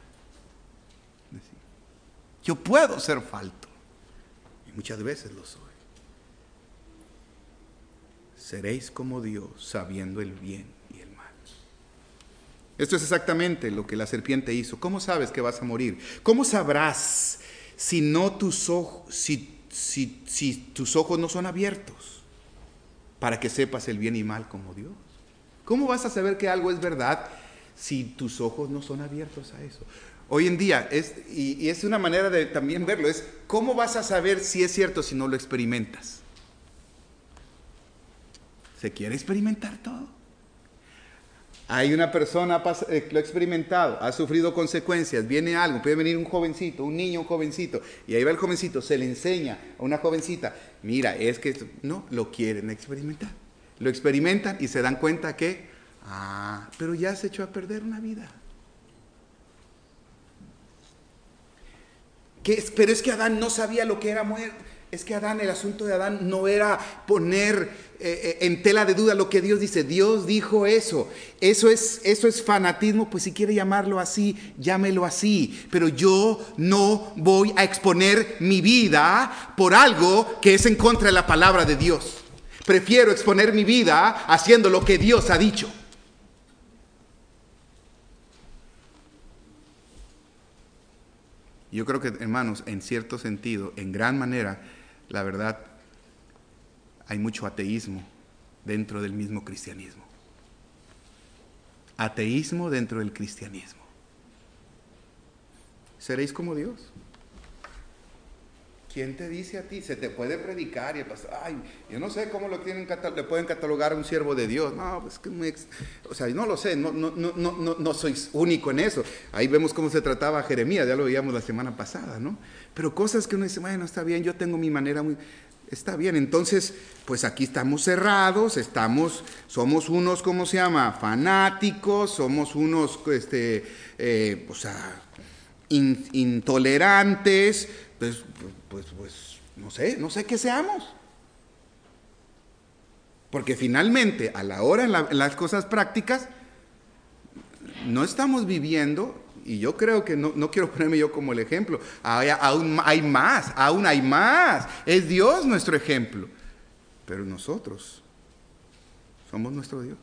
Yo puedo ser falto. Y muchas veces lo soy. Seréis como Dios, sabiendo el bien y el mal. Esto es exactamente lo que la serpiente hizo. ¿Cómo sabes que vas a morir? ¿Cómo sabrás si tus ojos no son abiertos para que sepas el bien y mal como Dios? ¿Cómo vas a saber que algo es verdad si tus ojos no son abiertos a eso? Hoy en día, es una manera de también verlo, es ¿cómo vas a saber si es cierto si no lo experimentas? ¿Se quiere experimentar todo? Hay una persona que lo ha experimentado, ha sufrido consecuencias, viene algo, puede venir un jovencito, un niño, un jovencito, y ahí va el jovencito, se le enseña a una jovencita, mira, es que esto, no, lo quieren experimentar. Lo experimentan y se dan cuenta que, pero ya se echó a perder una vida. Pero es que Adán no sabía lo que era muerte. Es que el asunto de Adán no era poner en tela de duda lo que Dios dice. Dios dijo eso. Eso es fanatismo, pues si quiere llamarlo así, llámelo así. Pero yo no voy a exponer mi vida por algo que es en contra de la palabra de Dios. Prefiero exponer mi vida haciendo lo que Dios ha dicho. Yo creo que, hermanos, en cierto sentido, en gran manera, la verdad, hay mucho ateísmo dentro del mismo cristianismo. Ateísmo dentro del cristianismo. seréis como Dios. ¿Quién te dice a ti? Se te puede predicar y el pastor, ay, yo no sé cómo le pueden catalogar a un siervo de Dios. No, pues que o sea, no lo sé, no sois único en eso. Ahí vemos cómo se trataba a Jeremías, ya lo veíamos la semana pasada, ¿no? Pero cosas que uno dice, bueno, está bien, yo tengo mi manera muy... Está bien, entonces, pues aquí estamos cerrados, somos unos, ¿cómo se llama? Fanáticos, somos unos, o sea, intolerantes, pues, no sé qué seamos. Porque finalmente, a la hora, en las cosas prácticas, no estamos viviendo, y yo creo que no quiero ponerme yo como el ejemplo, aún hay más, es Dios nuestro ejemplo, pero nosotros somos nuestro Dios.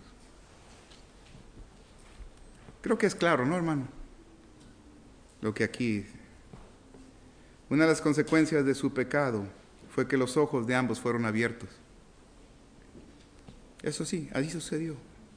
Creo que es claro, ¿no, hermano? Lo que aquí, una de las consecuencias de su pecado fue que los ojos de ambos fueron abiertos. Eso sí, así sucedió.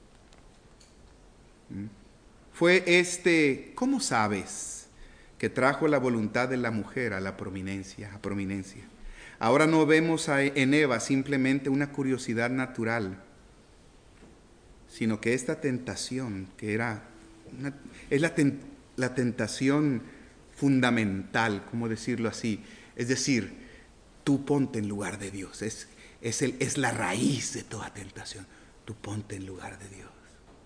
Fue ¿cómo sabes que trajo la voluntad de la mujer a la prominencia? Ahora no vemos en Eva simplemente una curiosidad natural, sino que esta tentación, que es la tentación fundamental, ¿cómo decirlo así? Es decir, tú ponte en lugar de Dios, es la raíz de toda tentación, tú ponte en lugar de Dios.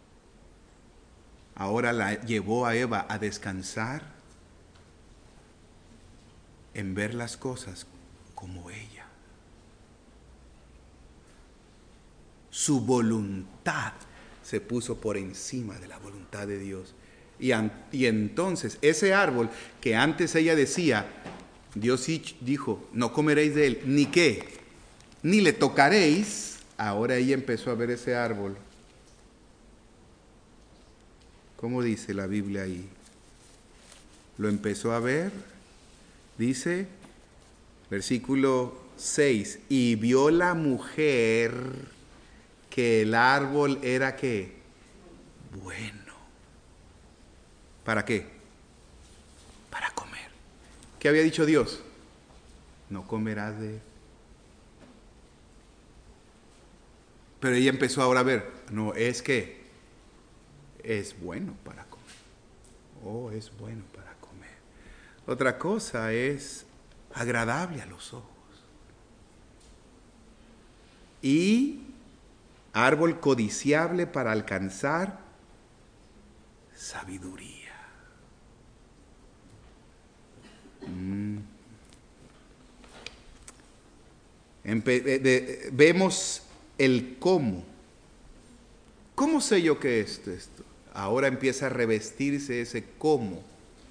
Ahora la llevó a Eva a descansar en ver las cosas como ella. Su voluntad se puso por encima de la voluntad de Dios. Y entonces ese árbol que antes ella decía, Dios dijo, no comeréis de él, ni qué, ni le tocaréis. Ahora ella empezó a ver ese árbol. ¿Cómo dice la Biblia ahí? Lo empezó a ver, dice, versículo 6, y vio la mujer que el árbol era ¿qué? Bueno. ¿Para qué? Para comer. ¿Qué había dicho Dios? No comerás de él. Pero ella empezó ahora a ver, no, es que es bueno para comer. Oh, es bueno para comer. Otra cosa es agradable a los ojos. Y árbol codiciable para alcanzar sabiduría. Vemos el cómo. ¿Cómo sé yo que esto? Ahora empieza a revestirse ese cómo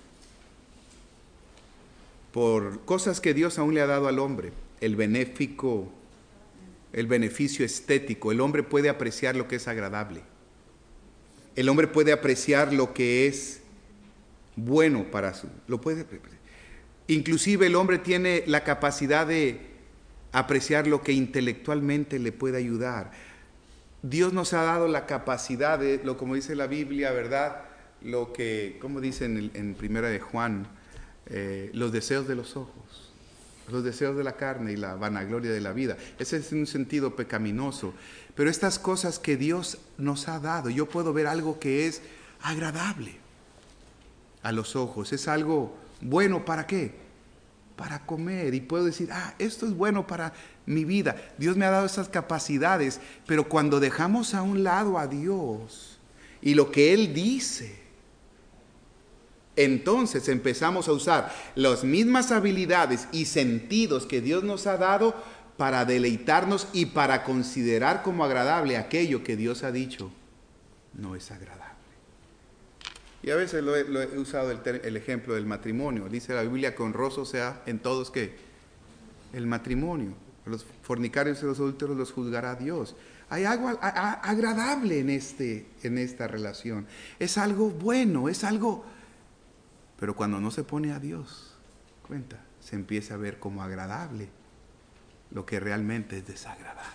por cosas que Dios aún le ha dado al hombre. El beneficio estético. El hombre puede apreciar lo que es agradable. El hombre puede apreciar lo que es bueno para inclusive el hombre tiene la capacidad de apreciar lo que intelectualmente le puede ayudar. Dios nos ha dado la capacidad de, como dice la Biblia, ¿verdad? Lo que, como dice en Primera de Juan, los deseos de los ojos, los deseos de la carne y la vanagloria de la vida. Ese es un sentido pecaminoso. Pero estas cosas que Dios nos ha dado, yo puedo ver algo que es agradable a los ojos. Es algo bueno, ¿para qué? Para comer. Y puedo decir, esto es bueno para mi vida. Dios me ha dado esas capacidades. Pero cuando dejamos a un lado a Dios y lo que Él dice, entonces empezamos a usar las mismas habilidades y sentidos que Dios nos ha dado para deleitarnos y para considerar como agradable aquello que Dios ha dicho no es agradable. Y a veces lo he usado el ejemplo del matrimonio. Dice la Biblia que honroso sea en todos ¿qué? El matrimonio. Los fornicarios y los adúlteros los juzgará Dios. Hay algo agradable en esta relación. Es algo bueno, es algo... Pero cuando no se pone a Dios, cuenta, se empieza a ver como agradable lo que realmente es desagradable.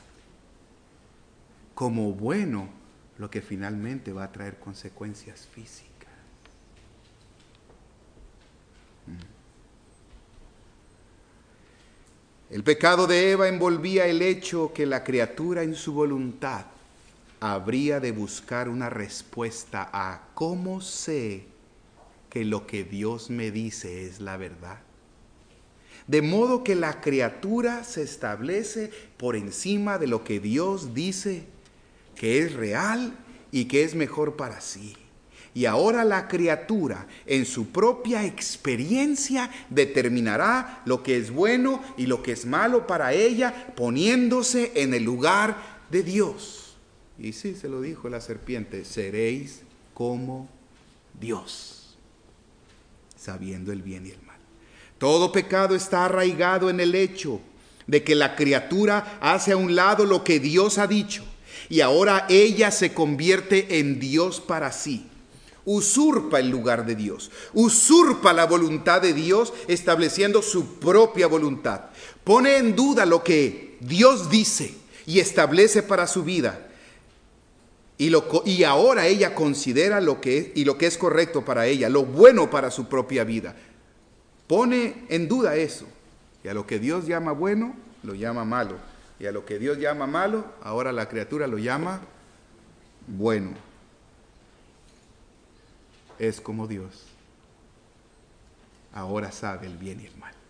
Como bueno lo que finalmente va a traer consecuencias físicas. El pecado de Eva envolvía el hecho que la criatura en su voluntad habría de buscar una respuesta a ¿cómo sé que lo que Dios me dice es la verdad? De modo que la criatura se establece por encima de lo que Dios dice que es real y que es mejor para sí. Y ahora la criatura en su propia experiencia determinará lo que es bueno y lo que es malo para ella, poniéndose en el lugar de Dios. Y sí, se lo dijo la serpiente, seréis como Dios, sabiendo el bien y el mal. Todo pecado está arraigado en el hecho de que la criatura hace a un lado lo que Dios ha dicho y ahora ella se convierte en Dios para sí. Usurpa el lugar de Dios, usurpa la voluntad de Dios estableciendo su propia voluntad. Pone en duda lo que Dios dice y establece para su vida. Y ahora ella considera lo que es correcto para ella, lo bueno para su propia vida. Pone en duda eso. Y a lo que Dios llama bueno, lo llama malo. Y a lo que Dios llama malo, ahora la criatura lo llama bueno. Es como Dios. Ahora sabe el bien y el mal.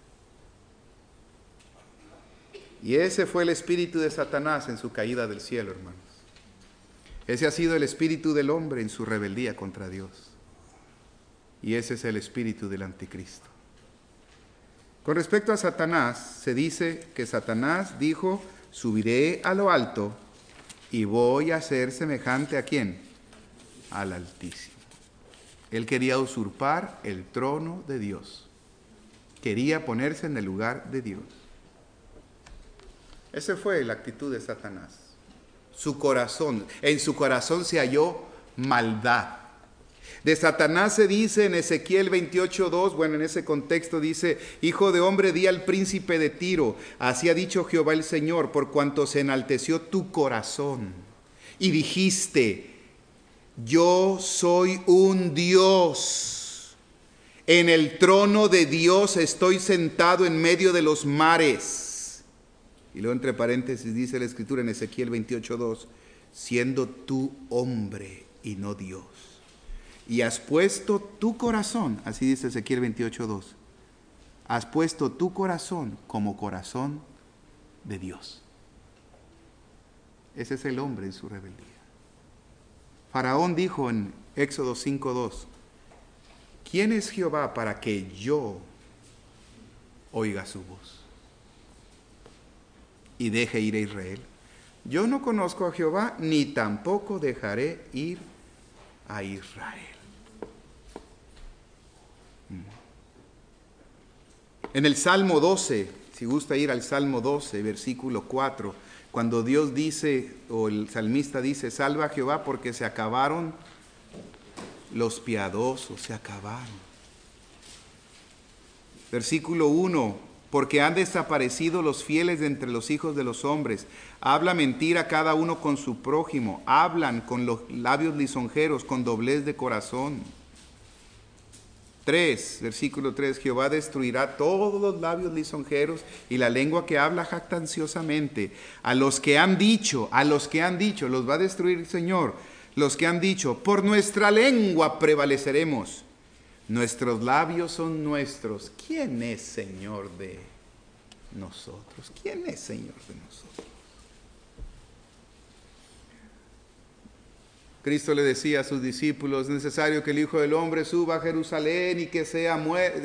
Y ese fue el espíritu de Satanás en su caída del cielo, hermanos. Ese ha sido el espíritu del hombre en su rebeldía contra Dios. Y ese es el espíritu del anticristo. Con respecto a Satanás, se dice que Satanás dijo, subiré a lo alto y voy a ser semejante ¿a quién? Al Altísimo. Él quería usurpar el trono de Dios. Quería ponerse en el lugar de Dios. Esa fue la actitud de Satanás. Su corazón, en su corazón se halló maldad. De Satanás se dice en Ezequiel 28:2, bueno, en ese contexto dice, hijo de hombre, di al príncipe de Tiro, así ha dicho Jehová el Señor, por cuanto se enalteció tu corazón y dijiste, yo soy un Dios, en el trono de Dios estoy sentado en medio de los mares. Y luego entre paréntesis dice la escritura en Ezequiel 28:2, siendo tú hombre y no Dios. Y has puesto tu corazón, así dice Ezequiel 28:2, has puesto tu corazón como corazón de Dios. Ese es el hombre en su rebeldía. Faraón dijo en Éxodo 5:2, ¿quién es Jehová para que yo oiga su voz y deje ir a Israel? Yo no conozco a Jehová, ni tampoco dejaré ir a Israel. En el Salmo 12, si gusta ir al Salmo 12, versículo 4, cuando Dios dice, o el salmista dice, salva a Jehová porque se acabaron los piadosos, se acabaron. Versículo 1, porque han desaparecido los fieles de entre los hijos de los hombres. Habla mentira cada uno con su prójimo, hablan con los labios lisonjeros, con doblez de corazón. 3, versículo 3, Jehová destruirá todos los labios lisonjeros y la lengua que habla jactanciosamente. A los que han dicho, los va a destruir el Señor. Los que han dicho, por nuestra lengua prevaleceremos. Nuestros labios son nuestros. ¿Quién es Señor de nosotros? ¿Quién es Señor de nosotros? Cristo le decía a sus discípulos, es necesario que el Hijo del Hombre suba a Jerusalén y que sea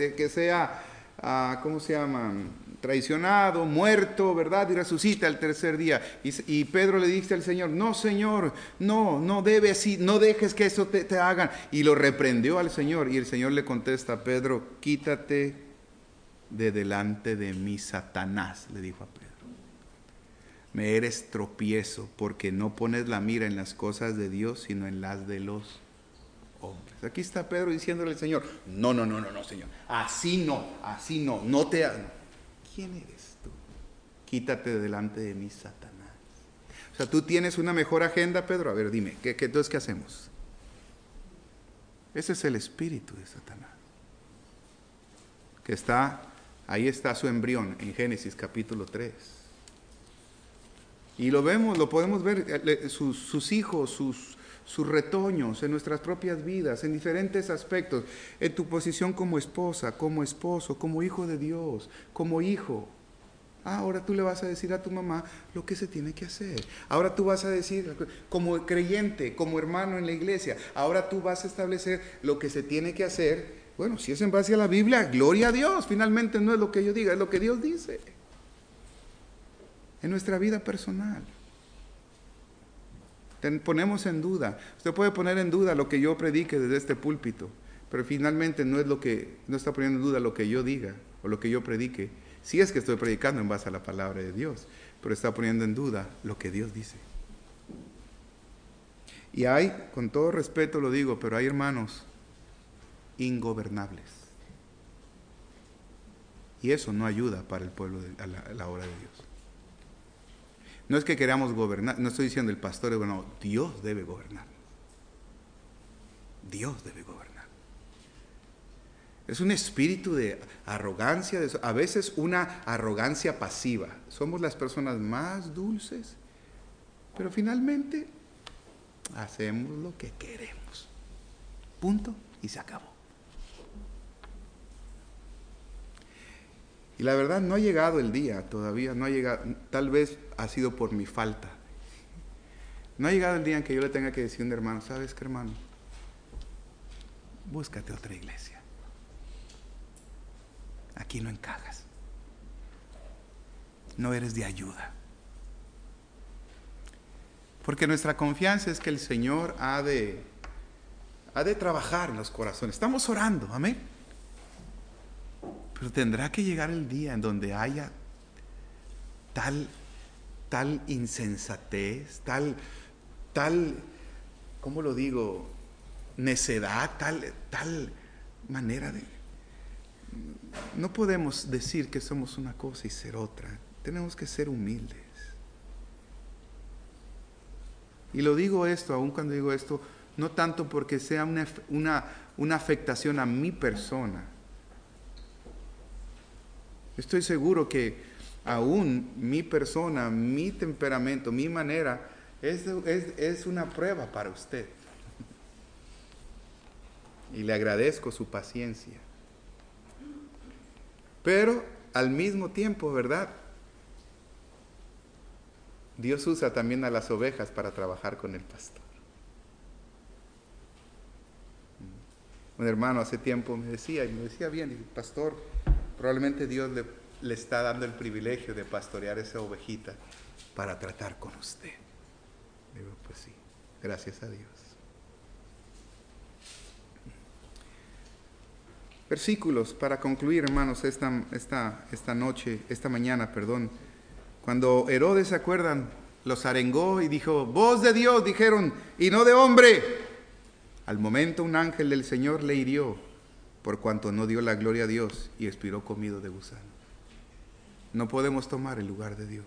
traicionado, muerto, ¿verdad? Y resucita el tercer día. Y Pedro le dice al Señor, no, Señor, no dejes que eso te hagan. Y lo reprendió al Señor. Y el Señor le contesta, Pedro, quítate de delante de mí, Satanás, le dijo a Pedro. Me eres tropiezo porque no pones la mira en las cosas de Dios, sino en las de los hombres. Aquí está Pedro diciéndole al Señor, no, Señor, así no, no te hagas. ¿Quién eres tú? Quítate de delante de mí, Satanás. O sea, ¿tú tienes una mejor agenda, Pedro? A ver, dime, entonces, ¿qué hacemos? Ese es el espíritu de Satanás. que ahí está su embrión en Génesis capítulo 3. Y lo podemos ver, sus hijos, sus retoños en nuestras propias vidas, en diferentes aspectos, en tu posición como esposa, como esposo, como hijo de Dios, como hijo. Ahora tú le vas a decir a tu mamá lo que se tiene que hacer. Ahora tú vas a decir, como creyente, como hermano en la iglesia, ahora tú vas a establecer lo que se tiene que hacer. Bueno, si es en base a la Biblia, gloria a Dios. Finalmente no es lo que yo diga, es lo que Dios dice. En nuestra vida personal. Ponemos en duda. Usted puede poner en duda lo que yo predique desde este púlpito, pero finalmente no está poniendo en duda lo que yo diga o lo que yo predique. Si es que estoy predicando en base a la palabra de Dios, pero está poniendo en duda lo que Dios dice. Y con todo respeto lo digo, pero hay hermanos ingobernables. Y eso no ayuda para el pueblo a la obra de Dios. No es que queramos gobernar, no estoy diciendo el pastor es bueno, Dios debe gobernar. Dios debe gobernar. Es un espíritu de arrogancia, a veces una arrogancia pasiva. Somos las personas más dulces, pero finalmente hacemos lo que queremos. Punto, y se acabó. Y la verdad no ha llegado el día todavía, no ha llegado, tal vez ha sido por mi falta. No ha llegado el día en que yo le tenga que decir a un hermano, ¿sabes qué, hermano? Búscate otra iglesia. Aquí no encajas. No eres de ayuda. Porque nuestra confianza es que el Señor ha de trabajar en los corazones. Estamos orando, amén. Pero tendrá que llegar el día en donde haya tal insensatez, tal, ¿cómo lo digo? Necedad, tal manera de... No podemos decir que somos una cosa y ser otra. Tenemos que ser humildes. Y lo digo esto, aun cuando digo esto, no tanto porque sea una afectación a mi persona. Estoy seguro que aún mi persona, mi temperamento, mi manera, es una prueba para usted. Y le agradezco su paciencia. Pero al mismo tiempo, ¿verdad? Dios usa también a las ovejas para trabajar con el pastor. Un hermano hace tiempo me decía bien, pastor, probablemente Dios le está dando el privilegio de pastorear esa ovejita para tratar con usted. Digo, pues sí, gracias a Dios. Versículos para concluir, hermanos, esta mañana. Cuando Herodes, ¿se acuerdan? Los arengó y dijo, voz de Dios, dijeron, y no de hombre. Al momento un ángel del Señor le hirió, por cuanto no dio la gloria a Dios y expiró comido de gusano. No podemos tomar el lugar de Dios.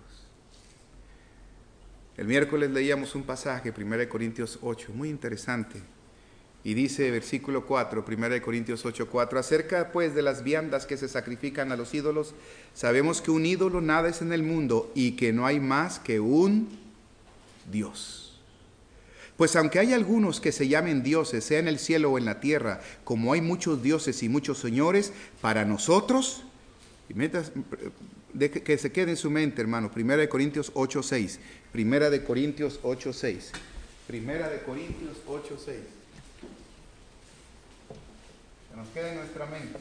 El miércoles leíamos un pasaje, 1 Corintios 8, muy interesante. Y dice, versículo 4, 1 Corintios 8:4, acerca pues de las viandas que se sacrifican a los ídolos, sabemos que un ídolo nada es en el mundo y que no hay más que un Dios. Pues aunque hay algunos que se llamen dioses, sea en el cielo o en la tierra, como hay muchos dioses y muchos señores, para nosotros, que se quede en su mente, hermano, 1 Corintios 8:6, 1 Corintios 8:6, 1 Corintios 8:6. Que nos quede en nuestra mente.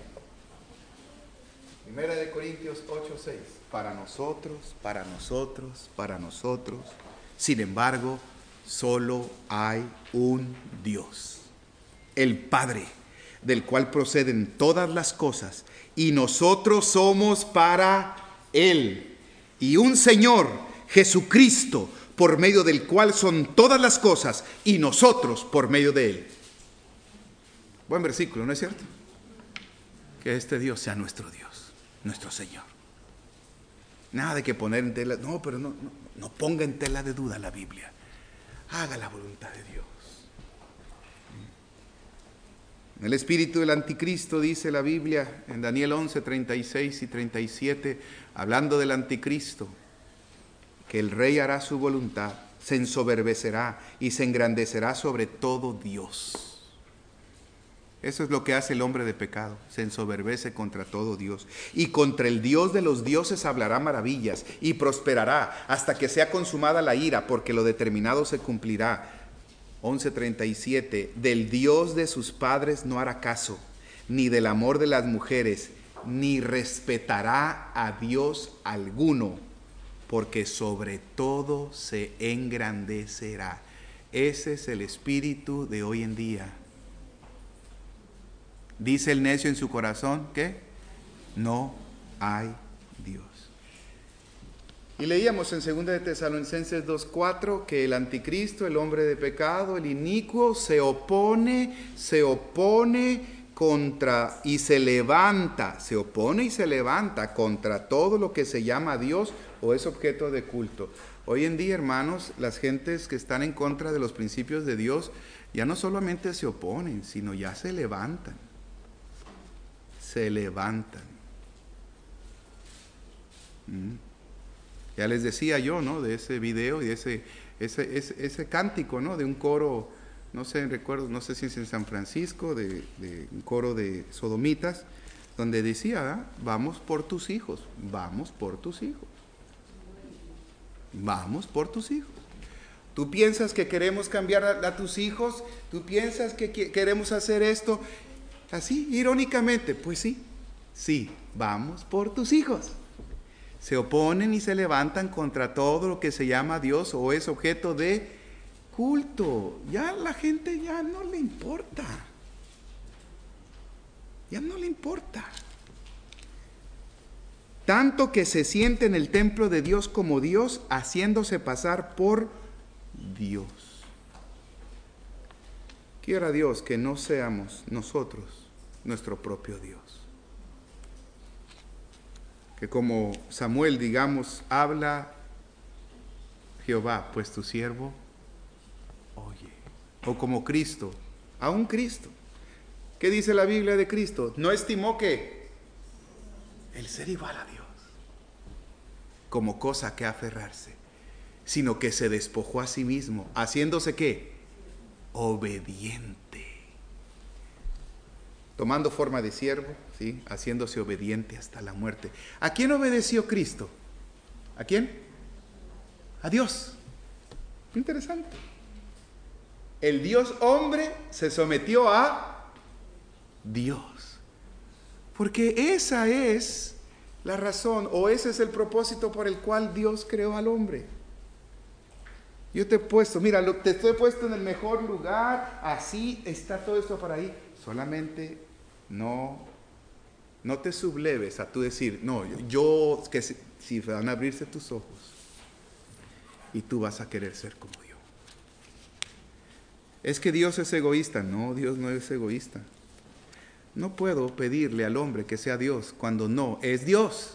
1 Corintios 8:6. Para nosotros, para nosotros, para nosotros. Sin embargo, solo hay un Dios, el Padre, del cual proceden todas las cosas, y nosotros somos para Él. Y un Señor, Jesucristo, por medio del cual son todas las cosas, y nosotros por medio de Él. Buen versículo, ¿no es cierto? Que este Dios sea nuestro Dios, nuestro Señor. Nada de que poner en tela, no, pero no ponga en tela de duda la Biblia. Haga la voluntad de Dios. El espíritu del anticristo, dice la Biblia en Daniel 11, 36 y 37, hablando del anticristo, que el rey hará su voluntad, se ensoberbecerá y se engrandecerá sobre todo Dios. Eso es lo que hace el hombre de pecado, se ensoberbece contra todo Dios. Y contra el Dios de los dioses hablará maravillas y prosperará hasta que sea consumada la ira, porque lo determinado se cumplirá. 11:37, del Dios de sus padres no hará caso, ni del amor de las mujeres, ni respetará a Dios alguno, porque sobre todo se engrandecerá. Ese es el espíritu de hoy en día. Dice el necio en su corazón que no hay Dios. Y leíamos en 2 de Tesalonicenses 2:4 que el anticristo, el hombre de pecado, el inicuo, se opone contra y se levanta contra todo lo que se llama Dios o es objeto de culto. Hoy en día, hermanos, las gentes que están en contra de los principios de Dios ya no solamente se oponen, sino ya se levantan. Ya les decía yo, ¿no? De ese video y ese cántico, ¿no? De un coro, no sé, recuerdo, no sé si es en San Francisco, de un coro de sodomitas, donde decía, vamos por tus hijos, vamos por tus hijos, vamos por tus hijos. ¿Tú piensas que queremos cambiar a tus hijos? ¿Tú piensas que queremos hacer esto? Así, irónicamente, pues sí, vamos por tus hijos. Se oponen y se levantan contra todo lo que se llama Dios o es objeto de culto. Ya la gente ya no le importa. Ya no le importa. Tanto que se siente en el templo de Dios como Dios, haciéndose pasar por Dios. Quiera Dios que no seamos nosotros nuestro propio Dios. Que como Samuel digamos, habla Jehová, pues tu siervo oye. O como Cristo, aún Cristo. ¿Qué dice la Biblia de Cristo? No estimó que el ser igual a Dios como cosa que aferrarse, sino que se despojó a sí mismo, haciéndose ¿qué? Obediente. Tomando forma de siervo, ¿sí? Haciéndose obediente hasta la muerte. ¿A quién obedeció Cristo? ¿A quién? A Dios. Interesante. El Dios hombre se sometió a Dios. Porque esa es la razón, o ese es el propósito por el cual Dios creó al hombre. Yo te he puesto, mira, te estoy puesto en el mejor lugar, así está todo esto para ahí. Solamente no te subleves a tú decir, no, yo que si van a abrirse tus ojos y tú vas a querer ser como yo. Es que Dios es egoísta. No, Dios no es egoísta. No puedo pedirle al hombre que sea Dios cuando no es Dios.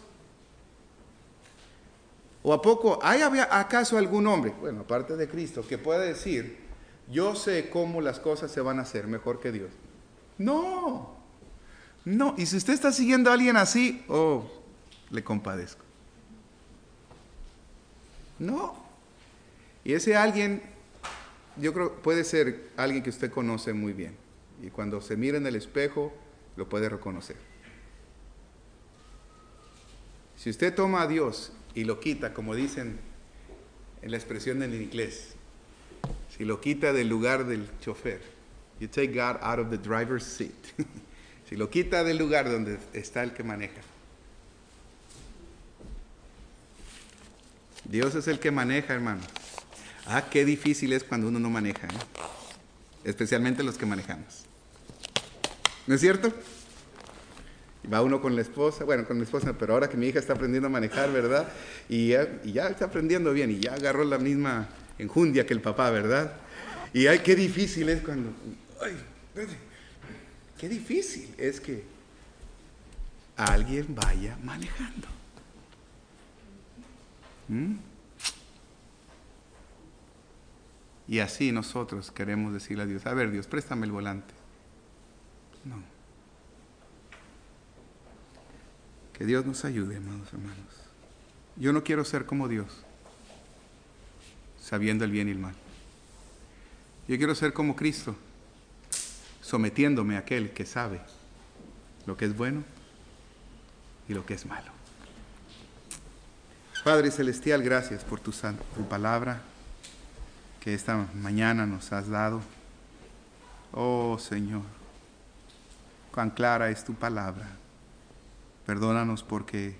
¿O a poco hay acaso algún hombre, bueno, aparte de Cristo, que pueda decir, yo sé cómo las cosas se van a hacer mejor que Dios? No. Y si usted está siguiendo a alguien así, le compadezco. No. Y ese alguien, yo creo, puede ser alguien que usted conoce muy bien. Y cuando se mira en el espejo, lo puede reconocer. Si usted toma a Dios y lo quita, como dicen en la expresión en inglés, si lo quita del lugar del chofer, you take God out of the driver's seat. Si lo quita del lugar donde está el que maneja. Dios es el que maneja, hermano. Qué difícil es cuando uno no maneja, ¿eh? Especialmente los que manejamos. ¿No es cierto? Y va uno con la esposa, pero ahora que mi hija está aprendiendo a manejar, ¿verdad? Y ya está aprendiendo bien, y ya agarró la misma enjundia que el papá, ¿verdad? Y qué difícil es cuando... Qué difícil es que alguien vaya manejando. Y así nosotros queremos decirle a Dios, a ver Dios, préstame el volante. No. Que Dios nos ayude, amados hermanos. Yo no quiero ser como Dios, sabiendo el bien y el mal. Yo quiero ser como Cristo, sometiéndome a aquel que sabe lo que es bueno y lo que es malo. Padre Celestial, gracias por tu palabra que esta mañana nos has dado. Oh Señor, cuán clara es tu palabra. Perdónanos porque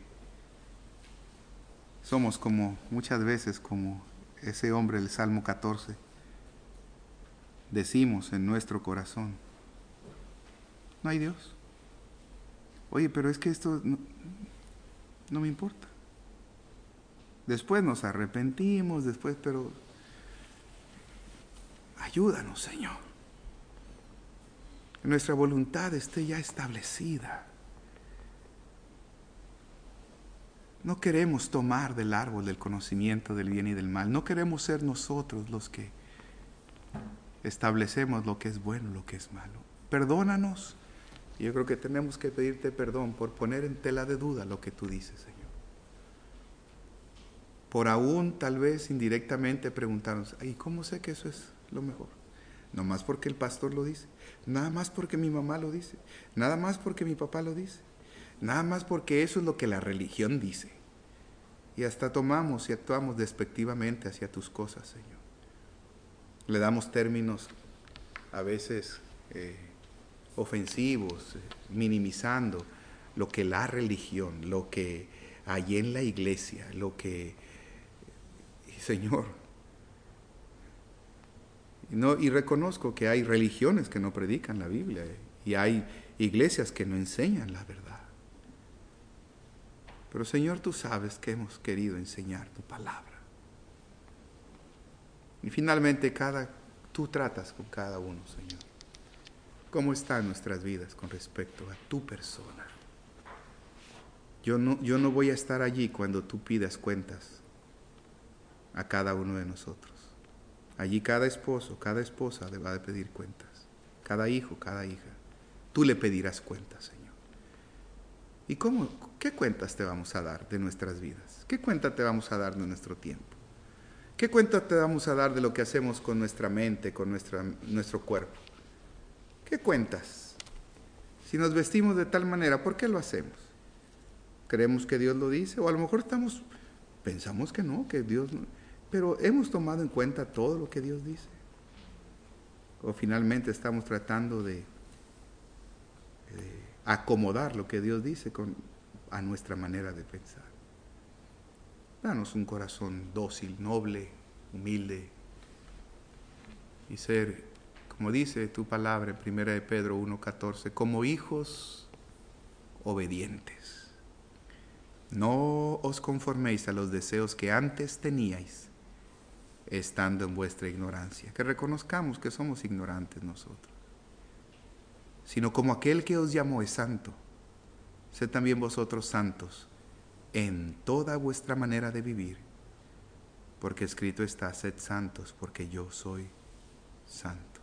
somos como muchas veces como ese hombre del Salmo 14. Decimos en nuestro corazón, no hay Dios. Oye, pero es que esto no me importa. Después nos arrepentimos, pero ayúdanos, Señor. Que nuestra voluntad esté ya establecida. No queremos tomar del árbol del conocimiento del bien y del mal. No queremos ser nosotros los que establecemos lo que es bueno, lo que es malo. Perdónanos. Yo creo que tenemos que pedirte perdón por poner en tela de duda lo que tú dices, Señor. Por aún tal vez indirectamente preguntarnos, ¿y cómo sé que eso es lo mejor? No más porque el pastor lo dice, nada más porque mi mamá lo dice, nada más porque mi papá lo dice, nada más porque eso es lo que la religión dice. Y hasta tomamos y actuamos despectivamente hacia tus cosas, Señor. Le damos términos a veces ofensivos, minimizando lo que la religión, lo que hay en la iglesia, lo que... Señor, y reconozco que hay religiones que no predican la Biblia y hay iglesias que no enseñan la verdad. Pero Señor, tú sabes que hemos querido enseñar tu palabra. Y finalmente tú tratas con cada uno, Señor. ¿Cómo están nuestras vidas con respecto a tu persona? Yo no voy a estar allí cuando tú pidas cuentas a cada uno de nosotros. Allí cada esposo, cada esposa le va a pedir cuentas. Cada hijo, cada hija. Tú le pedirás cuentas, Señor. ¿Y qué cuentas te vamos a dar de nuestras vidas? ¿Qué cuenta te vamos a dar de nuestro tiempo? ¿Qué cuenta te vamos a dar de lo que hacemos con nuestra mente, con nuestro cuerpo? ¿Qué cuentas? Si nos vestimos de tal manera, ¿por qué lo hacemos? ¿Creemos que Dios lo dice? O a lo mejor pensamos que no, que Dios no. Pero ¿hemos tomado en cuenta todo lo que Dios dice? ¿O finalmente estamos tratando de acomodar lo que Dios dice a nuestra manera de pensar? Danos un corazón dócil, noble, humilde y ser, como dice tu palabra en 1 de Pedro 1:14, como hijos obedientes. No os conforméis a los deseos que antes teníais, estando en vuestra ignorancia. Que reconozcamos que somos ignorantes nosotros. Sino como aquel que os llamó es santo, sed también vosotros santos en toda vuestra manera de vivir. Porque escrito está, sed santos, porque yo soy santo.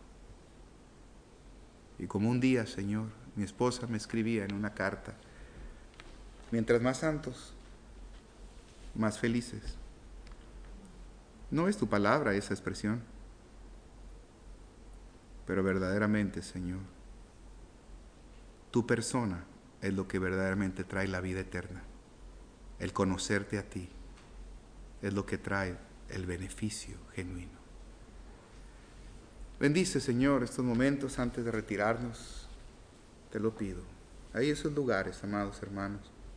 Y como un día, Señor, mi esposa me escribía en una carta, mientras más santos, más felices. No es tu palabra esa expresión, pero verdaderamente, Señor, tu persona es lo que verdaderamente trae la vida eterna. El conocerte a ti es lo que trae el beneficio genuino. Bendice, Señor, estos momentos antes de retirarnos, te lo pido. Ahí esos lugares, amados hermanos.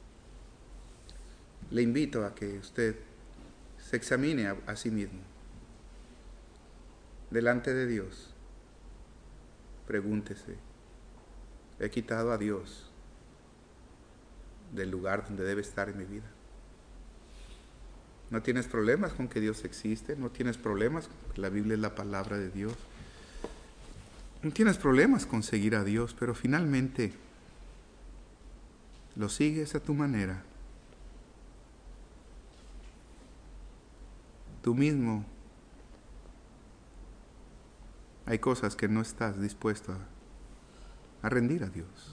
Le invito a que usted se examine a sí mismo. Delante de Dios, pregúntese, ¿he quitado a Dios del lugar donde debe estar en mi vida? ¿No tienes problemas con que Dios existe? ¿No tienes problemas con que la Biblia es la palabra de Dios? No tienes problemas con seguir a Dios, pero finalmente lo sigues a tu manera. Tú mismo hay cosas que no estás dispuesto a rendir a Dios.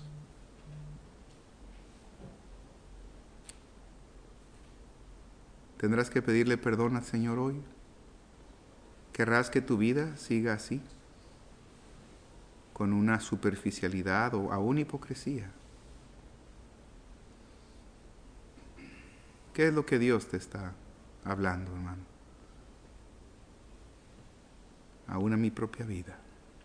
¿Tendrás que pedirle perdón al Señor hoy? ¿Querrás que tu vida siga así? Con una superficialidad o aún hipocresía. ¿Qué es lo que Dios te está hablando, hermano? Aún a mi propia vida.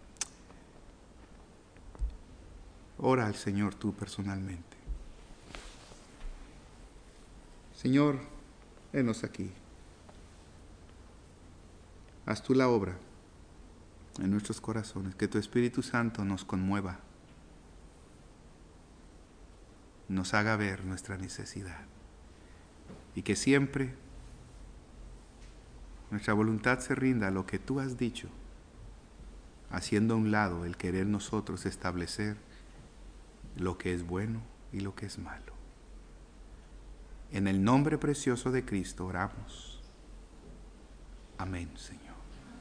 Ora al Señor tú personalmente. Señor, henos aquí. Haz tú la obra en nuestros corazones, que tu Espíritu Santo nos conmueva, nos haga ver nuestra necesidad y que siempre nuestra voluntad se rinda a lo que tú has dicho, haciendo a un lado el querer nosotros establecer lo que es bueno y lo que es malo. En el nombre precioso de Cristo oramos. Amén, Señor.